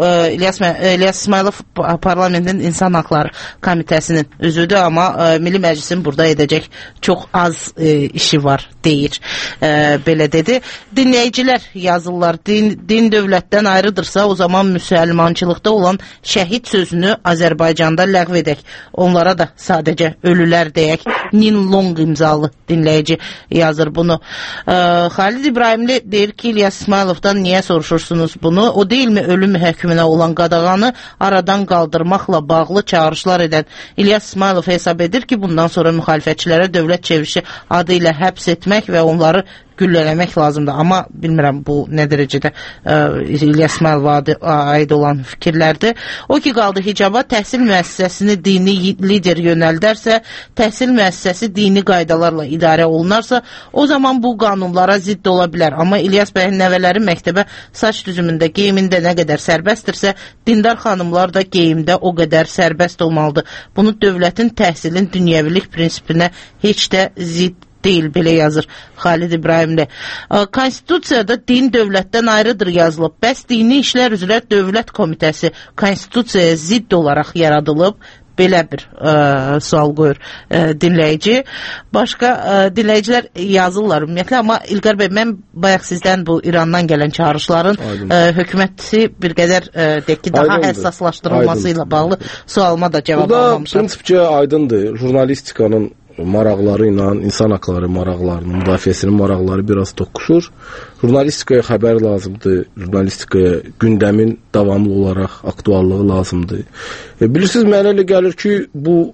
İlyas İsmailov parlamentin İnsan Haqları Komitəsinin üzvüdür, amma Milli Məclisin burada edəcək çox az işi var, deyir. Belə dedi. Dinləyicilər yazırlar. Din dövlətdən ayrıdırsa, o zaman müsəlmançılıqda olan şəhid sözünü Azərbaycanda ləğv edək. Onlara da sadəcə ölülər deyək. Nin Long imzalı dinləyici yazır bunu. Xalid İbrahimli deyir ki, İlyas İsmailovdan niyə soruşursunuz bunu? O deyilmi ölüm hökmünə olan qadağanı aradan qaldırmaqla bağlı çağrışlar edən İlyas İsmailov hesab edir ki, bundan sonra müxalifətçilərə dövlət çevrişi adı ilə həbs etmək və onları güllələmək lazımdır. Amma bilmirəm bu nə dərəcədə İlyas İsmailova aid olan fikirlərdir. O ki, qaldı hicaba, təhsil müəssisəsini dini lider yönəldərsə, təhsil müəssisəsi dini qaydalarla idarə olunarsa, o zaman bu qanunlara zidd ola bilər. Amma İlyas bəyin nəvələri məktəbə saç düzümündə, geyimində nə qədər sərbəstdirsə, dindar xanımlar da geyimdə o qədər sərbəst olmalıdır. Bunu dövlətin təhsilin dünyəvilik prinsipinə heç də zidd deyil, belə yazır Xalid İbrahimli. Konstitusiyada din dövlətdən ayrıdır yazılıb. Bəs dini işlər üzrə dövlət komitəsi konstitusiyaya zidd olaraq yaradılıb. Belə bir sual qoyur dinləyici. Başqa dinləyicilər yazırlar ümumiyyətlə, amma İlqar bəy, mən bayaq sizdən bu İrandan gələn çağrışların hökuməti bir qədər deyək ki, daha həssaslaşdırılması ilə bağlı sualıma da cavab almamışam. Burada prinsipcə aydındır. Jurnalistikanın maraqları ilə insan haqları maraqlarının, müdafiəsinin maraqları biraz toqquşur. Jurnalistikaya xəbər lazımdır, jurnalistikaya gündəmin davamlı olaraq aktuallığı lazımdır. Bilirsiniz, mənə elə gəlir ki, bu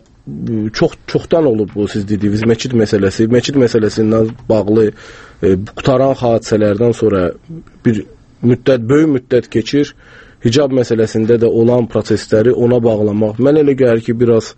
çoxdan olub bu siz dediyiniz məscid məsələsi. Məscid məsələsindən bağlı qutaran hadisələrdən sonra bir müddət, böyük müddət keçir. Hicab məsələsində də olan prosesləri ona bağlamaq. Mənə elə gəlir ki, biraz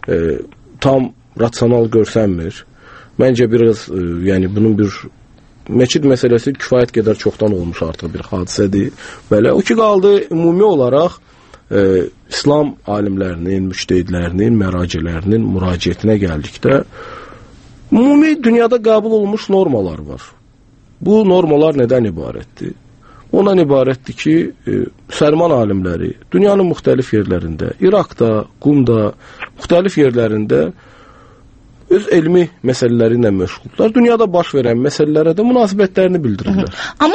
tam rasional görsənmir. Məncə biraz, yəni bunun bir məscid məsələsi kifayət qədər çoxdan olmuş artıq bir hadisədir. Belə o ki qaldı ümumi olaraq İslam alimlərinin, müştəhidlərinin, məracələrinin müraciətinə gəldikdə ümumi dünyada qəbul olunmuş normalar var. Bu normalar nədən ibarətdir? Ondan ibarətdir ki, müsəlman alimləri dünyanın müxtəlif yerlərində, İraqda, Qumda, müxtəlif yerlərində öz elmi məsələləri ilə məşğullar. Dünyada baş verən məsələlərə də münasibətlərini bildirirlər.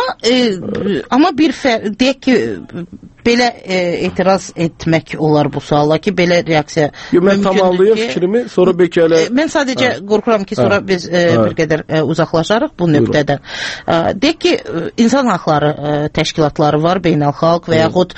Amma bir deyək ki, belə etiraz etmək olar bu suala ki, belə reaksiya mən tamamlayım fikrimi, sonra bəlkə elə... Mən sadəcə qorxuram ki, sonra biz bir qədər uzaqlaşarıq bu nöqtədən. Deyək ki, insan haqları təşkilatları var, beynəlxalq və yaxud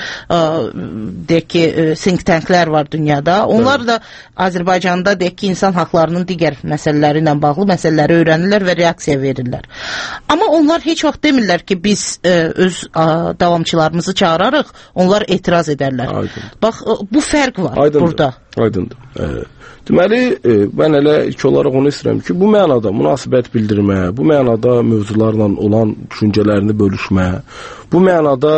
deyək ki, think tanklər var dünyada. Onlar da Azərbaycanda deyək ki, insan haqlarının digər məsələləri ilə bağlı məsələləri öyrənirlər və reaksiya verirlər. Amma onlar heç vaxt demirlər ki, biz öz davamçılarımızı çağırarıq, onlar etiraz edərlər. Aydındır. Bax, bu fərq var burada. Aydındır. Deməli, mən elə ilk olaraq onu istəyirəm ki, bu mənada münasibət bildirmə, bu mənada mövzularla olan düşüncələrini bölüşmə, bu mənada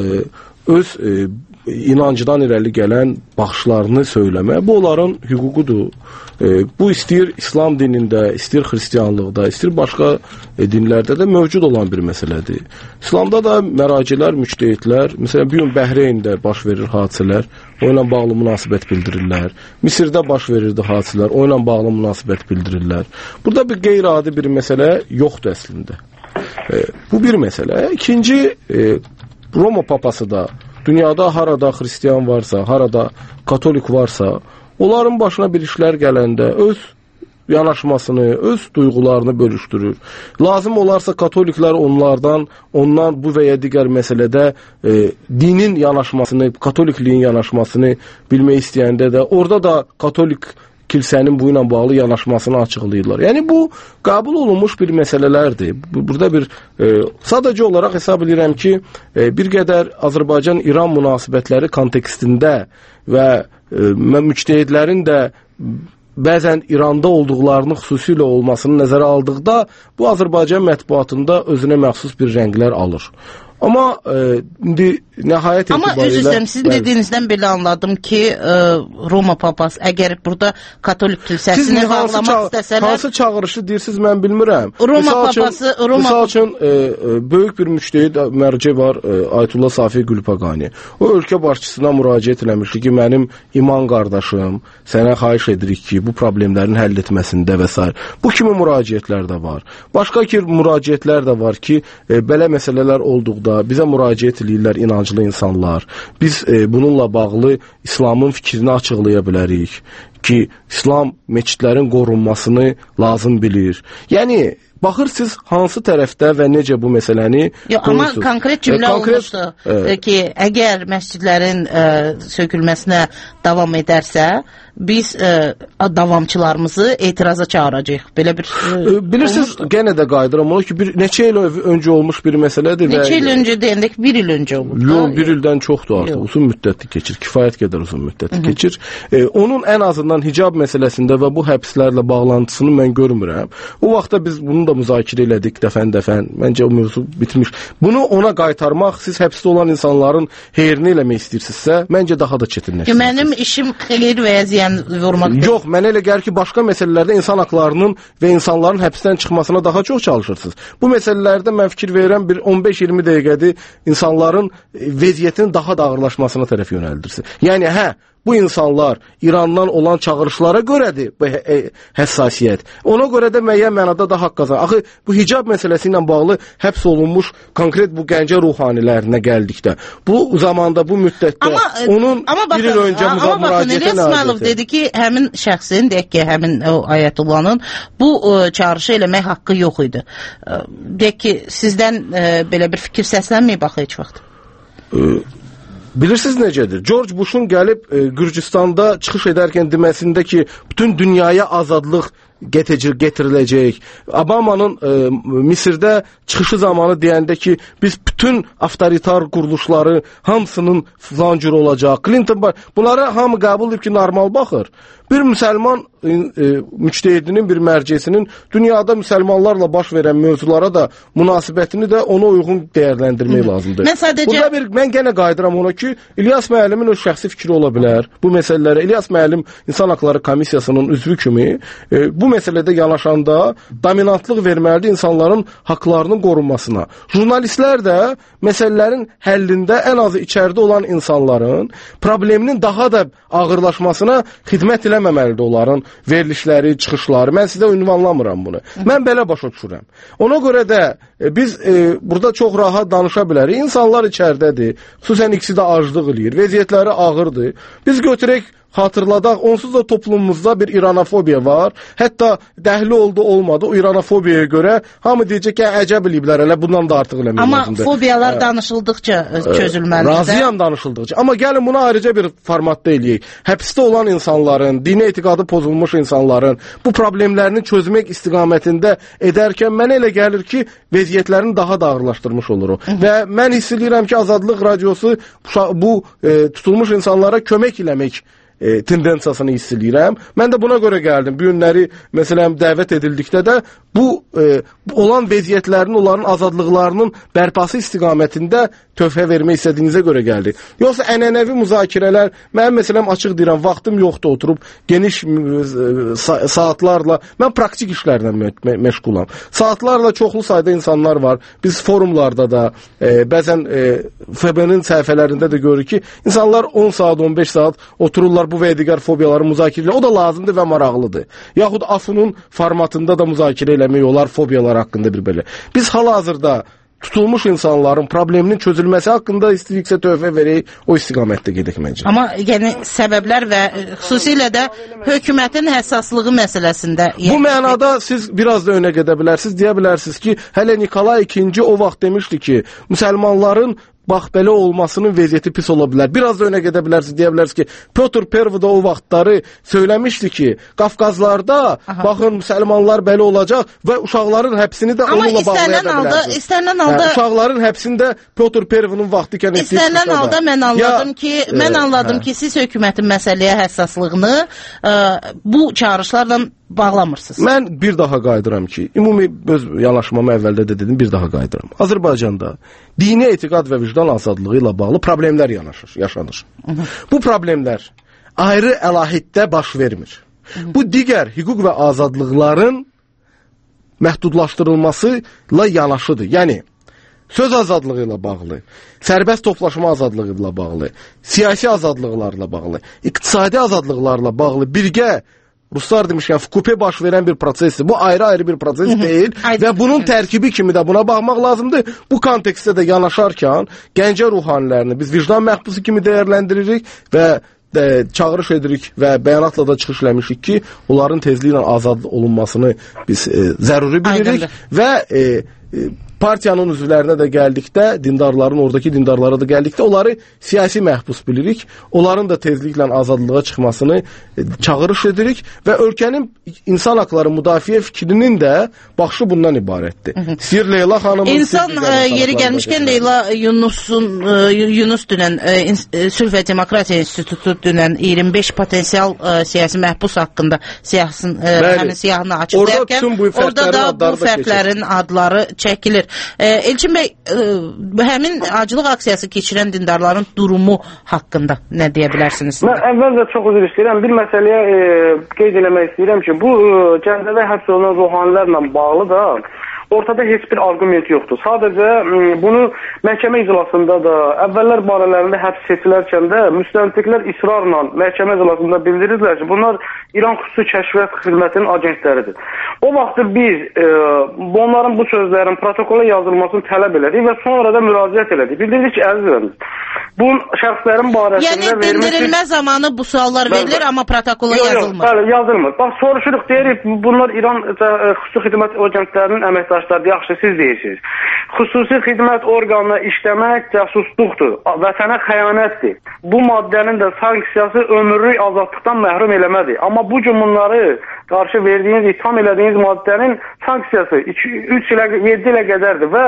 öz inancıdan irəli gələn baxışlarını söyləmə, bu onların hüququdur. Bu istəyir İslam dinində, istəyir xristianlıqda, istəyir başqa dinlərdə də mövcud olan bir məsələdir. İslamda da məracilər, müctəhidlər, məsələn, bu gün Bəhreyndə baş verir hadisələr, o ilə bağlı münasibət bildirirlər. Misirdə baş verirdi hadisələr, o ilə bağlı münasibət bildirirlər. Burada bir qeyri-adi bir məsələ yoxdur əslində. Bu bir məsələ. İkinci, Roma papası da dünyada harada xristiyan varsa, harada katolik varsa, onların başına bir işlər gələndə öz yanaşmasını, öz duyğularını bölüşdürür. Lazım olarsa katoliklər ondan bu və ya digər məsələdə dinin yanaşmasını, katolikliyin yanaşmasını bilmək istəyəndə də orada da katolik kilsənin bu ilə bağlı yanaşmasını açıqlayırlar. Yəni bu qəbul olunmuş bir məsələlərdir. Burada bir sadəcə olaraq hesab edirəm ki, bir qədər Azərbaycan-İran münasibətləri kontekstində və müctəhidlərin də bəzən İranda olduqlarını xüsusilə olmasını nəzərə aldıqda bu Azərbaycan mətbuatında özünə məxsus bir rənglər alır. Amma indi nəhayət etibarilə... Amma üzr istəyirəm, sizin dediyinizdən belə anladım ki, Roma papası, əgər burada katolik kilsəsini bağlamaq istəsələr... Hansı çağırışı deyirsiniz, mən bilmirəm. Roma papası... Misal üçün, böyük bir müştəhid mərci var, Ayətullah Safi Gülpaqani. O, ölkə başçısına müraciət eləmişdi ki, mənim iman qardaşım, sənə xahiş edirik ki, bu problemlərin həll etməsində və s. Bu kimi müraciətlər də var. Başqa ki, müraciətlər də var ki, belə məsələlər olduqda bizə müraciət edirlər inanclı insanlar. Biz bununla bağlı İslamın fikrini açıqlaya bilərik ki, İslam meçidlərin qorunmasını lazım bilir. Yəni, baxırsınız hansı tərəfdə və necə bu məsələni qoyursunuz. Amma konkret cümlə olmuşdu ki, əgər məscidlərin sökülməsinə davam edərsə, biz davamçılarımızı etiraza çağıracaq. Belə bir bilirsiniz, genə də qayıdıram ona ki, neçə il öncə olmuş bir məsələdir. Neçə il öncə deyəndək, bir il öncə olmuş. Yox, bir ildən çoxdur artıq. Uzun müddətli keçir, kifayət qədər uzun müddətli keçir. Onun ən azından hicab məsələsində və bu həbslərlə bağlantısını mən görmürəm. O vaxtda biz bunu da müzakirə elədik dəfən. Məncə o mövzu bitmiş. Bunu ona qaytarmaq, siz həbsdə olan insanların xeyrini eləmək istəyirsinizsə, məncə daha da çətinləşir. Mənim işim xeyir və ya ziyan vurmaq deyil. Yox, mənə elə gəlir ki, başqa məsələlərdə insan haqlarının və insanların həbsdən çıxmasına daha çox çalışırsınız. Bu məsələlərdə mən fikir verirəm, bir 15-20 dəqiqədir insanların vəziyyətinin daha da ağırlaşmasına tərəf yönəldirsiniz. Yəni, bu insanlar İrandan olan çağırışlara görədir bu həssasiyyət. Ona görə də müəyyən mənada da haqq qazanır. Axı, bu hicab məsələsi ilə bağlı həbs olunmuş konkret bu Gəncə ruhanilərinə gəldikdə, bu zamanda, bu müddətdə onun bir il öncə müraciətə İsmailov dedi ki, həmin şəxsin, deyək ki, həmin Ayətullahın bu çağırışı eləmək haqqı yox idi. Deyək ki, sizdən belə bir fikir səslənməyib axı heç vaxt. Bilirsiniz necədir? George Bush'un gəlib Gürcüstanda çıxış edərkən deməsində ki, bütün dünyaya azadlıq getiriləcək. Obama'nın Misirdə çıxışı zamanı deyəndə ki, biz bütün avtoritar quruluşları hamısının filan cür olacaq. Clinton bunlara hamı qəbul edib ki, normal baxır. Bir müsəlman müctəhidinin, bir mərcəsinin dünyada müsəlmanlarla baş verən mövzulara da münasibətini də ona uyğun dəyərləndirmək lazımdır. Burada mən gənə qayıdıram ona ki, İlyas müəllimin öz şəxsi fikri ola bilər bu məsələlərə. İlyas müəllim İnsan Haqları Komissiyasının üzvü kimi bu məsələdə yanaşanda dominantlıq verməlidir insanların haqlarının qorunmasına. Jurnalistlər də məsələlərin həllində ən azı içəridə olan insanların probleminin daha da ağırlaşmasına xidmət eləməməlidir onların verilişləri, çıxışları. Mən sizə ünvanlamıram bunu. Mən belə başa düşürəm. Ona görə də biz burada çox rahat danışa bilərik. İnsanlar içəridədir. Xüsusən ikisi də aclıq eləyir. Vəziyyətləri ağırdır. Biz götürək xatırladaq, onsuz da toplumumuzda bir İranofobiya var. Hətta dəhli oldu, olmadı. O İranofobiyaya görə hamı deyəcək ki, əcəb eləyiblər, elə bundan da artıq eləmək lazımdır. Amma fobiyalar danışıldıqca çözülməlidir. Razıyam danışıldıqca. Amma gəlin buna ayrıca bir formatda eləyək. Həbsdə olan insanların, dini etiqadı pozulmuş insanların bu problemlərini çözmək istiqamətində edərkən mənə elə gəlir ki, vəziyyətlərini daha da ağırlaşdırmış olur o. Və mən hiss edirəm ki, Azadlıq Radiosu bu tutulmuş insanlara kömək eləmək tendensiyasını hiss edirəm. Mən də buna görə gəldim. Bu günləri, məsələn, dəvət edildikdə də bu olan vəziyyətlərin, onların azadlıqlarının bərpası istiqamətində töhfə vermək istədiyinizə görə gəldik. Yoxsa ənənəvi müzakirələr, mənim məsələn açıq deyirəm, vaxtım yoxdur oturub geniş saatlarla, mən praktik işlərlə məşğulam. Saatlarla çoxlu sayda insanlar var. Biz forumlarda da, bəzən FB-nin səhifələrində də görürük ki, insanlar 10 saat, 15 saat otururlar bu və digər fobiyaları müzakirə elə. O da lazımdır və maraqlıdır. Yaxud AFU-nun formatında da müzakirə eləmək olar fobiyalar haqqında bir belə. Biz hal-hazırda tutulmuş insanların probleminin çözülməsi haqqında istəyiriksə töhfə verək, o istiqamətdə gedək məncə. Amma yəni səbəblər və xüsusilə də hökumətin həssaslığı məsələsində. Bu mənada siz biraz da önə gedə bilərsiniz, deyə bilərsiniz ki, hələ Nikolay II o vaxt demişdi ki, müsəlmanların bax, belə olmasının vəziyyəti pis ola bilər. Biraz da önə gedə bilərsiniz, deyə bilərsiniz ki, Pyotr Pervo da o vaxtları söyləmişdi ki, Qafqazlarda, baxın, müsəlmanlar belə olacaq və uşaqların həbsini də onunla bağlaya da bilərsiniz. İstənilən halda... Uşaqların həbsində Pyotr Pervonun vaxtı ikən... İstənilən halda mən anladım ki, siz hökumətin məsələyə həssaslığını bu çağırışlarla bağlamırsınız. Mən bir daha qayıdıram ki, ümumi öz yanaşmamı əvvəldə də dedim, bir daha qayıdıram. Azərbaycanda dini etiqad və vicdan azadlığı ilə bağlı problemlər yaşanır. Bu problemlər ayrı əlahiddə baş vermir. Bu digər hüquq və azadlıqların məhdudlaşdırılması ilə yanaşıdır. Yəni, söz azadlığı ilə bağlı, sərbəst toplaşma azadlığı ilə bağlı, siyasi azadlıqlarla bağlı, iqtisadi azadlıqlarla bağlı birgə Ruslar demişkən, Fukupə baş verən bir prosesdir. Bu ayrı-ayrı bir proses deyil və bunun tərkibi kimi də buna baxmaq lazımdır. Bu kontekstdə də yanaşarkən Gəncə ruhanilərini biz vicdan məhbusu kimi dəyərləndiririk və çağırış edirik və bəyanatla da çıxış eləmişik ki, onların tezliklə azad olunmasını biz zəruri bilirik və partiyanın üzvlərinə də gəldikdə, dindarların, oradakı dindarlara da gəldikdə, onları siyasi məhbus bilirik. Onların da tezliklə azadlığa çıxmasını çağırış edirik və ölkənin insan haqları müdafiə fikrinin də baxışı bundan ibarətdir. İstəyir Leyla xanımın... İnsan yeri gəlmişkən Leyla Yunus dünən Sülh və Demokratiya İnstitutu dünən 25 potensial siyasi məhbus haqqında həmin siyahını açıqlayarkən orada da bu fərqlərin adları çəkilir. Elçin bəy, həmin acılıq aksiyası keçirən dindarların durumu haqqında nə deyə bilərsiniz? Mən əvvəlcə çox üzr istəyirəm. Bir məsələyə qeyd eləmək istəyirəm ki, bu Gəncədə həbs olunan ruhanilərlə bağlı da ortada heç bir arqument yoxdur. Sadəcə bunu məhkəmə iclasında da, əvvəllər barələrində həbs seçilərkən də müstəntiqlər israrla məhkəmə iclasında bildirirlər ki, bunlar İran Xüsusi Kəşfiyyat Xidmətinin agentləridir. O vaxtı biz onların bu sözlərin protokola yazılmasını tələb elədik və sonra da müraciət elədik. Bildirdik ki, əzizlərimiz, bu şəxslərin barəsində yəni dindirilmə zamanı bu suallar verilir, amma protokola yazılmır. Bəli, yazılmır. Bax, soruşuruq, deyirik, bunlar İran Xüsusi Xidmət agentlərinin əməkdaşları, yaxşı, siz deyirsiniz. Xüsusi xidmət orqanına işləmək cəsusluqdur, vətənə xəyanətdir. Bu maddənin də sanksiyası ömürlük azadlıqdan məhrum eləmədir. Amma bu gün bunları qarşı verdiyiniz, itham elədiyiniz maddənin sanksiyası 3 ilə 7 ilə qədərdir və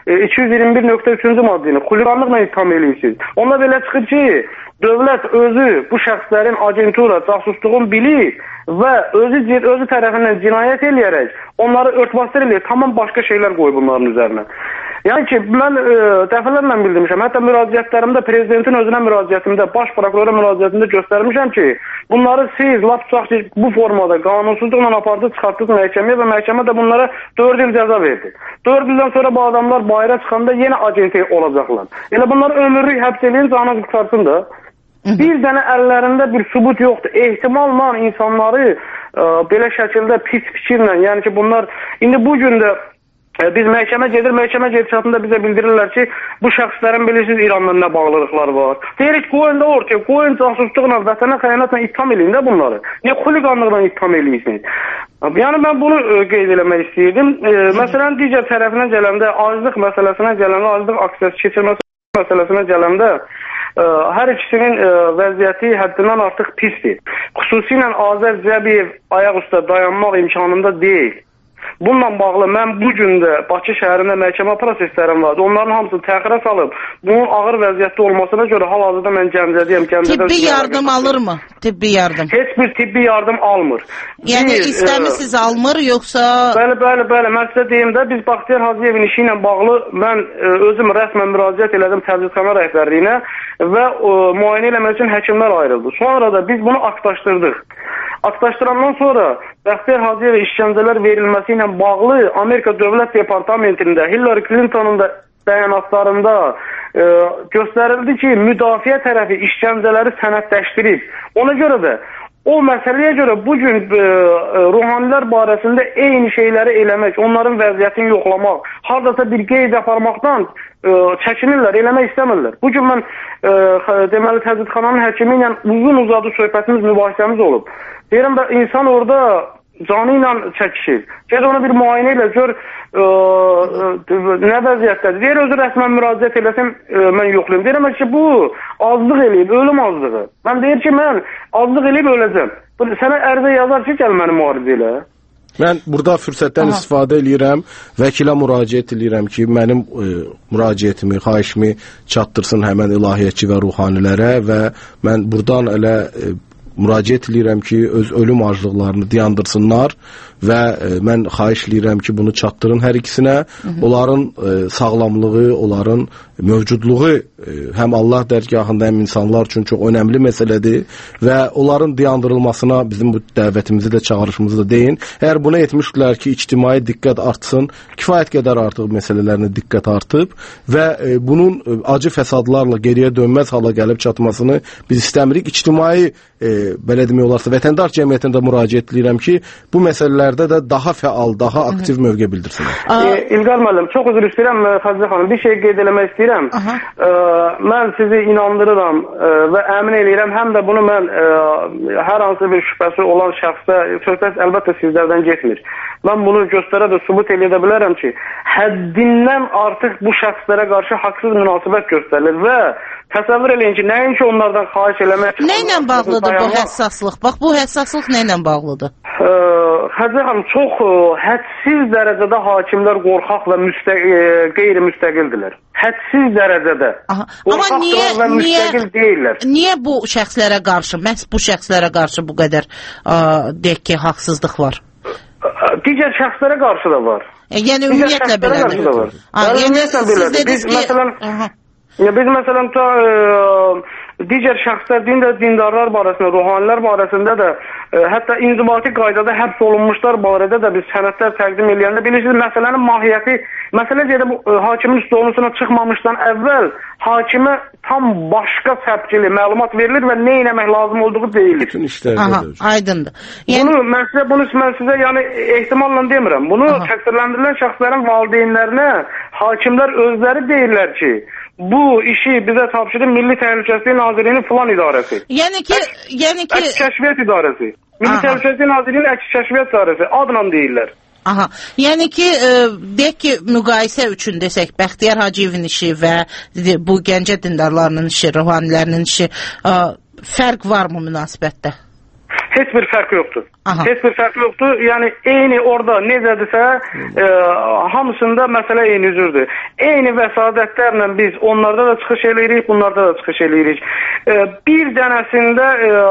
221.3-cü maddəni xuliqanlıqla itham eləyirsiniz. Onda belə çıxır ki, dövlət özü bu şəxslərin agentura, casusluğun bilir və özü tərəfindən cinayət eləyərək onları örtbasdır eləyir, tamam başqa şeylər qoyub bunların üzərinə. Yəni ki, mən dəfələrlə bildirmişəm, hətta müraciətlərimdə, prezidentin özünə müraciətimdə, baş prokurora müraciətimdə göstərmişəm ki, bunları siz, lap tutaq ki, bu formada qanunsuzluqla apardıq, çıxartdıq məhkəməyə və məhkəmə də bunlara 4 il cəza verdi. 4 ildən sonra bu adamlar bayıra çıxanda yenə agenti olacaqlar. Elə bunları ömürlük həbs eləyin, canı qurtarsın da. Bir dənə əllərində bir sübut yoxdur. Ehtimalla insanları belə şəkildə pis fikirlə, yəni ki, bunlar, indi bu gün də biz məhkəmə gedişatında bizə bildirirlər ki, bu şəxslərin bilirsiniz İranla nə bağlılıqları var. Deyirik, qoyun da ortaya, qoyun casusluqla, vətənə xəyanətlə itham eləyin də bunları. Niyə xuliqanlıqla itham eləyirsiniz? Yəni, mən bunu qeyd eləmək istəyirdim. Məsələn, digər tərəfinə gələndə, aclıq məsələsinə gələndə, aclıq aksiyası keçirməsi məsələsinə gələndə, hər ikisinin vəziyyəti həddindən artıq pisdir. Xüsusilə Azər Cəbiyev ayaq üstə dayanmaq imkanında deyil. Bununla bağlı mən bu gün də Bakı şəhərində məhkəmə proseslərim vardı. Onların hamısını təxirə salıb, bunun ağır vəziyyətdə olmasına görə hal-hazırda mən Gəncədəyəm. Tibbi yardım alırmı? Tibbi yardım. Heç bir tibbi yardım almır. Yəni istəmisiniz almır, yoxsa... Bəli. Mən sizə deyim də, biz Baxtiyar Hacıyevin işi ilə bağlı mən özüm rəsmən müraciət elədim təcridxana rəhbərliyinə və müayinə eləmək üçün həkimlər ayrıldı. Sonra da biz bunu aktlaşdırdıq. Aktlaşdırandan sonra Baxtiyar Hacıyevə işgəncələr verilməsi ilə bağlı Amerika Dövlət Departamentində Hillary Clinton'un da bəyanatlarında göstərildi ki, müdafiə tərəfi işgəncələri sənədləşdirib. Ona görə də o məsələyə görə bugün ruhanilər barəsində eyni şeyləri eləmək, onların vəziyyətini yoxlamaq, haradasa bir qeyd aparmaqdan çəkinirlər, eləmək istəmirlər. Bugün mən deməli təcridxananın həkimi ilə uzun-uzadı söhbətimiz, mübahisəmiz olub. Deyirəm, insan orada canı ilə çəkişir. Gəz onu bir müayinə ilə gör nə vəziyyətdədir. Deyir, özü rəsmən müraciət eləsəm mən yoxlayayım. Deyirəm ki, bu azlıq eləyib, ölüm azlığı. Mən deyir ki, mən azlıq eləyib öləcəm. Sənə ərizə yazar ki, gəl məni müarizə elə. Mən burada fürsətdən istifadə edirəm, vəkilə müraciət edirəm ki, mənim müraciətimi, xahişimi çatdırsın həmən ilahiyyətçi və ruhanilərə və mən buradan elə müraciət edirəm ki, öz ölüm acılıqlarını dayandırsınlar və mən xahiş edirəm ki, bunu çatdırın hər ikisinə. Onların sağlamlığı, onların mövcudluğu həm Allah dərgahında, həm insanlar üçün çox önəmli məsələdir və onların dayandırılmasına bizim bu dəvətimizi də, çağırışımızı da deyin. Əgər buna etmişdilər ki, ictimai diqqət artsın, kifayət qədər artıq məsələlərinə diqqət artıb və bunun acı fəsadlarla geriyə dönməz hala gəlib çatmasını biz istəmirik. İctimai, belə demək olarsa, vətəndaş cəmiyyətində müraciət edirəm ki, bu məsələlərdə də daha fəal, daha aktiv mövqe bildirsinlər. İlqar müəllim, çox üzr istəyirəm Xədicə xanım, bir şey qeyd eləmək istəyirəm. Mən sizi inandırıram və əmin eləyirəm, həm də bunu mən hər hansı bir şübhəsi olan şəxsə, söhbət əlbəttə sizlərdən getmir. Mən bunu göstərə də sübut eləyə bilərəm ki, həddindən artıq bu şəxslərə qarşı haqsız münasibət göstərilir və təsəvvür eləyin ki, nəyin ki onlardan xahiş eləmək... Nə ilə bağlıdır bu həssaslıq? Bax, bu həssaslıq nə ilə bağlıdır? Xədicə xanım, çox hədsiz dərəcədə hakimlər qorxaq və qeyri-müstəqildirlər. Hədsiz dərəcədə. Qorxaqdırlar və müstəqil deyirlər. Niyə bu şəxslərə qarşı, məhz bu şəxslərə qarşı bu qədər deyək ki, haqsızlıq var? Digər şəxslərə qarşı da var. Yəni ümumiyyətlə belədir. Ümumiyyətlə belədir. Biz məsələn digər şəxslər, dindarlar barəsində, ruhanilər barəsində də hətta inzibati qaydada həbs olunmuşlar barədə də biz sənədlər təqdim edəndə bilirsiniz, məsələnin mahiyyəti, məsələ gedib hakimin üstünlüğünə çıxmamışdan əvvəl hakimə tam başqa səpkili məlumat verilir və nə etmək lazım olduğu deyilir. Aydındır. Bunu mən sizə yəni ehtimalla demirəm. Bunu təqsirləndirilən şəxslərin valideynlərinə hakimlər özləri deyirlər ki, bu işi bizə tapşırır Milli Təhlükəsizlik Nazirliyinin filan idarəsi. Yəni ki... Əks kəşfiyyat idarəsi. Milli Təhlükəsizlik Nazirliyinin əks kəşfiyyat idarəsi. Adla deyirlər. Aha. Yəni ki, deyək ki, müqayisə üçün desək, Bəxtiyar Hacıyevin işi və bu Gəncə dindarlarının işi, ruhanilərinin işi, fərq varmı münasibətdə? Heç bir fərq yoxdur. Heç bir fərq yoxdur. Yəni, eyni orada necədirsə, hamısında məsələ eyni üzürdür. Eyni vəsadətlərlə biz onlarda da çıxış eləyirik, bunlarda da çıxış eləyirik. Bir dənəsində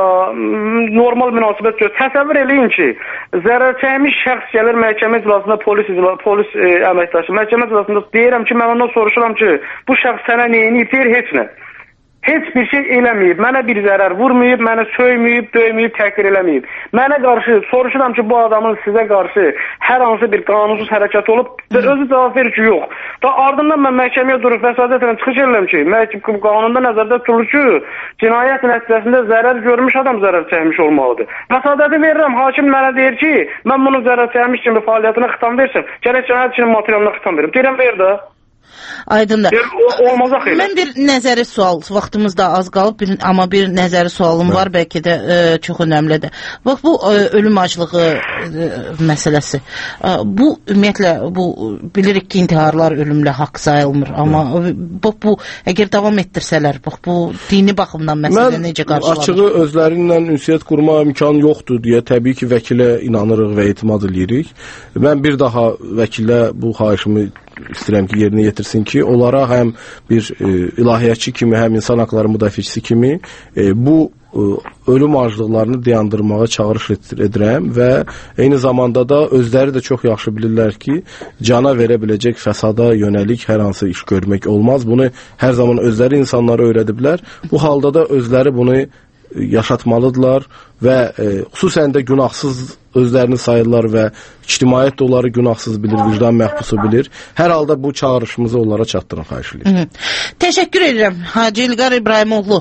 normal münasibət yox. Təsəvvür eləyin ki, zərər çəkmiş şəxs gəlir məhkəmə iclasında, polis əməkdaşı. Məhkəmə iclasında deyirəm ki, mən ondan soruşuram ki, bu şəxs sənə neyini deyir, heç nə. Heç bir şey eləməyib, mənə bir zərər vurmayıb, mənə söyməyib, döyməyib, təhqir eləməyib. Mənə qarşı soruşuram ki, bu adamın sizə qarşı hər hansı bir qanunsuz hərəkət olub və özü cavab verir ki, yox. Da ardından mən məhkəməyə durub vəsadətlə çıxış edirəm ki, qanunda nəzərdə tutulur ki, cinayət nəticəsində zərər görmüş adam zərər çəkmiş olmalıdır. Vəsadəti verirəm, hakim mənə deyir ki, mən bunun zərər çəkmiş kimi fəaliyyətinə xitam versin, gərək cinayət üçün materialına xitam verim. Deyirəm, ver də. Aydındır. Mən bir nəzəri sual, vaxtımız da az qalıb, amma bir nəzəri sualım var, bəlkə də çox önəmlidir. Bax, bu ölüm acılığı məsələsi. Bu, ümumiyyətlə, bilirik ki, intiharlar ölümlə haqq sayılmır, amma bu, əgər davam etdirsələr, bax, bu dini baxımdan məsələ necə qarşılanır? Mən açığı özlərinlə ünsiyyət qurma imkanı yoxdur deyə təbii ki, vəkilə inanırıq və etimad edirik. Mən bir daha vəkilə bu xahişimi istəyirəm ki, yerinə yetirsin ki, onlara həm bir ilahiyyatçı kimi, həm insan haqları müdafiəçisi kimi bu ölüm acılıqlarını dayandırmağa çağırış edirəm və eyni zamanda da özləri də çox yaxşı bilirlər ki, cana verə biləcək fəsada yönəlik hər hansı iş görmək olmaz. Bunu hər zaman özləri insanlara öyrədiblər. Bu halda da özləri bunu yaşatmalıdırlar və xüsusən də günahsız özlərini sayırlar və ictimaiyyət də onları günahsız bilir, vicdan məhbusu bilir. Hər halda bu çağırışımızı onlara çatdırın, xahiş edirəm. Təşəkkür edirəm. Hacı İlqar İbrahimoğlu,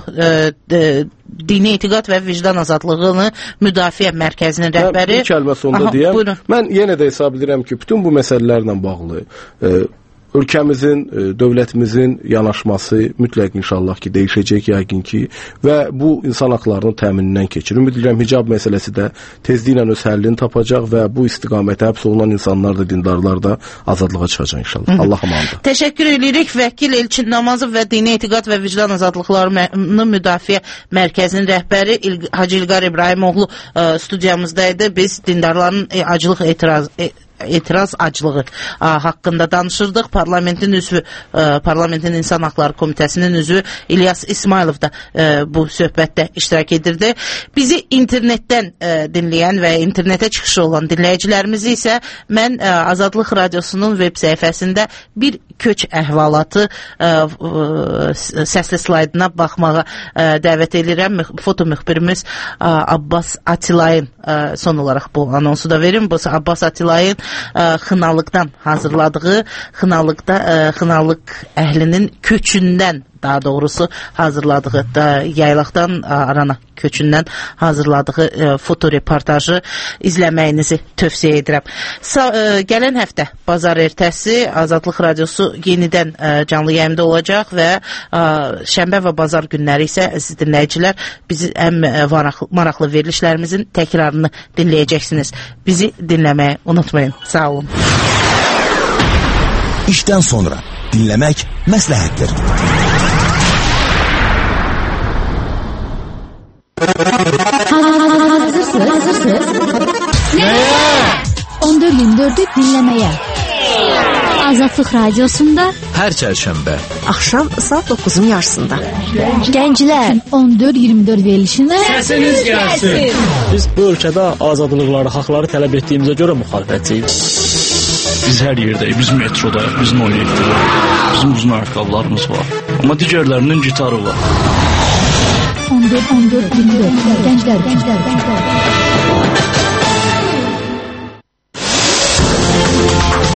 Dini Etiqad və Vicdan Azadlığını Müdafiə Mərkəzinin rəhbəri. Bir kəlmə sonda deyəm. Mən yenə də hesab edirəm ki, bütün bu məsələlərlə bağlı ölkəmizin, dövlətimizin yanaşması mütləq inşallah ki, dəyişəcək yəqin ki və bu insan haqlarının təminindən keçir. Ümid edirəm hicab məsələsi də tezliklə öz həllini tapacaq və bu istiqamətə həbs olunan insanlar da, dindarlar da azadlığa çıxacaq inşallah. Allah amandır. Təşəkkür edirik. Vəkil Elçin Namazov və Dini Etiqad və Vicdan Azadlıqlarını Müdafiə Mərkəzinin rəhbəri Hacı İlqar İbrahimoğlu studiyamızdaydı. Biz dindarların acılıq etiraz aclığı haqqında danışırdıq. Parlamentin İnsan Haqları Komitəsinin üzvü İlyas İsmailov da bu söhbətdə iştirak edirdi. Bizi internetdən dinləyən və internetə çıxışı olan dinləyicilərimizi isə mən Azadlıq Radiosunun web səhifəsində bir köç əhvalatı səsli slaydına baxmağa dəvət edirəm. Foto müxbirimiz Abbas Atilayın son olaraq bu anonsu da verim. Bu Abbas Atilayın xınalıqdan hazırladığı, xınalıq əhlinin köçündən, daha doğrusu hazırladığı, yaylaqdan arana köçündən hazırladığı fotoreportajı izləməyinizi tövsiyə edirəm. Gələn həftə bazar ertəsi Azadlıq Radiosu yenidən canlı yayımda olacaq və şənbə və bazar günləri isə əziz dinləyicilər bizi ən maraqlı verilişlərimizin təkrarını dinləyəcəksiniz. Bizi dinləməyi unutmayın. Sağ olun. İşdən sonra dinləmək məsləhətdir. Hazırsınız. Nəyə? 14-24'ü dinləməyə. Azadlıq Radiosunda hər çərşənbə axşam saat 9'un yarısında. Gənclər 14-24 verilişində səsiniz gəlsin. Biz bu ölkədə azadlıqları, haqları tələb etdiyimizə görə müxalifətçiyik. Biz hər yerdəyik, biz metrodayıq, biz noyektəyik, bizim uzun ayaqqabılarımız var. Amma digərlərinin gitarı var. 14-24 Gənclər.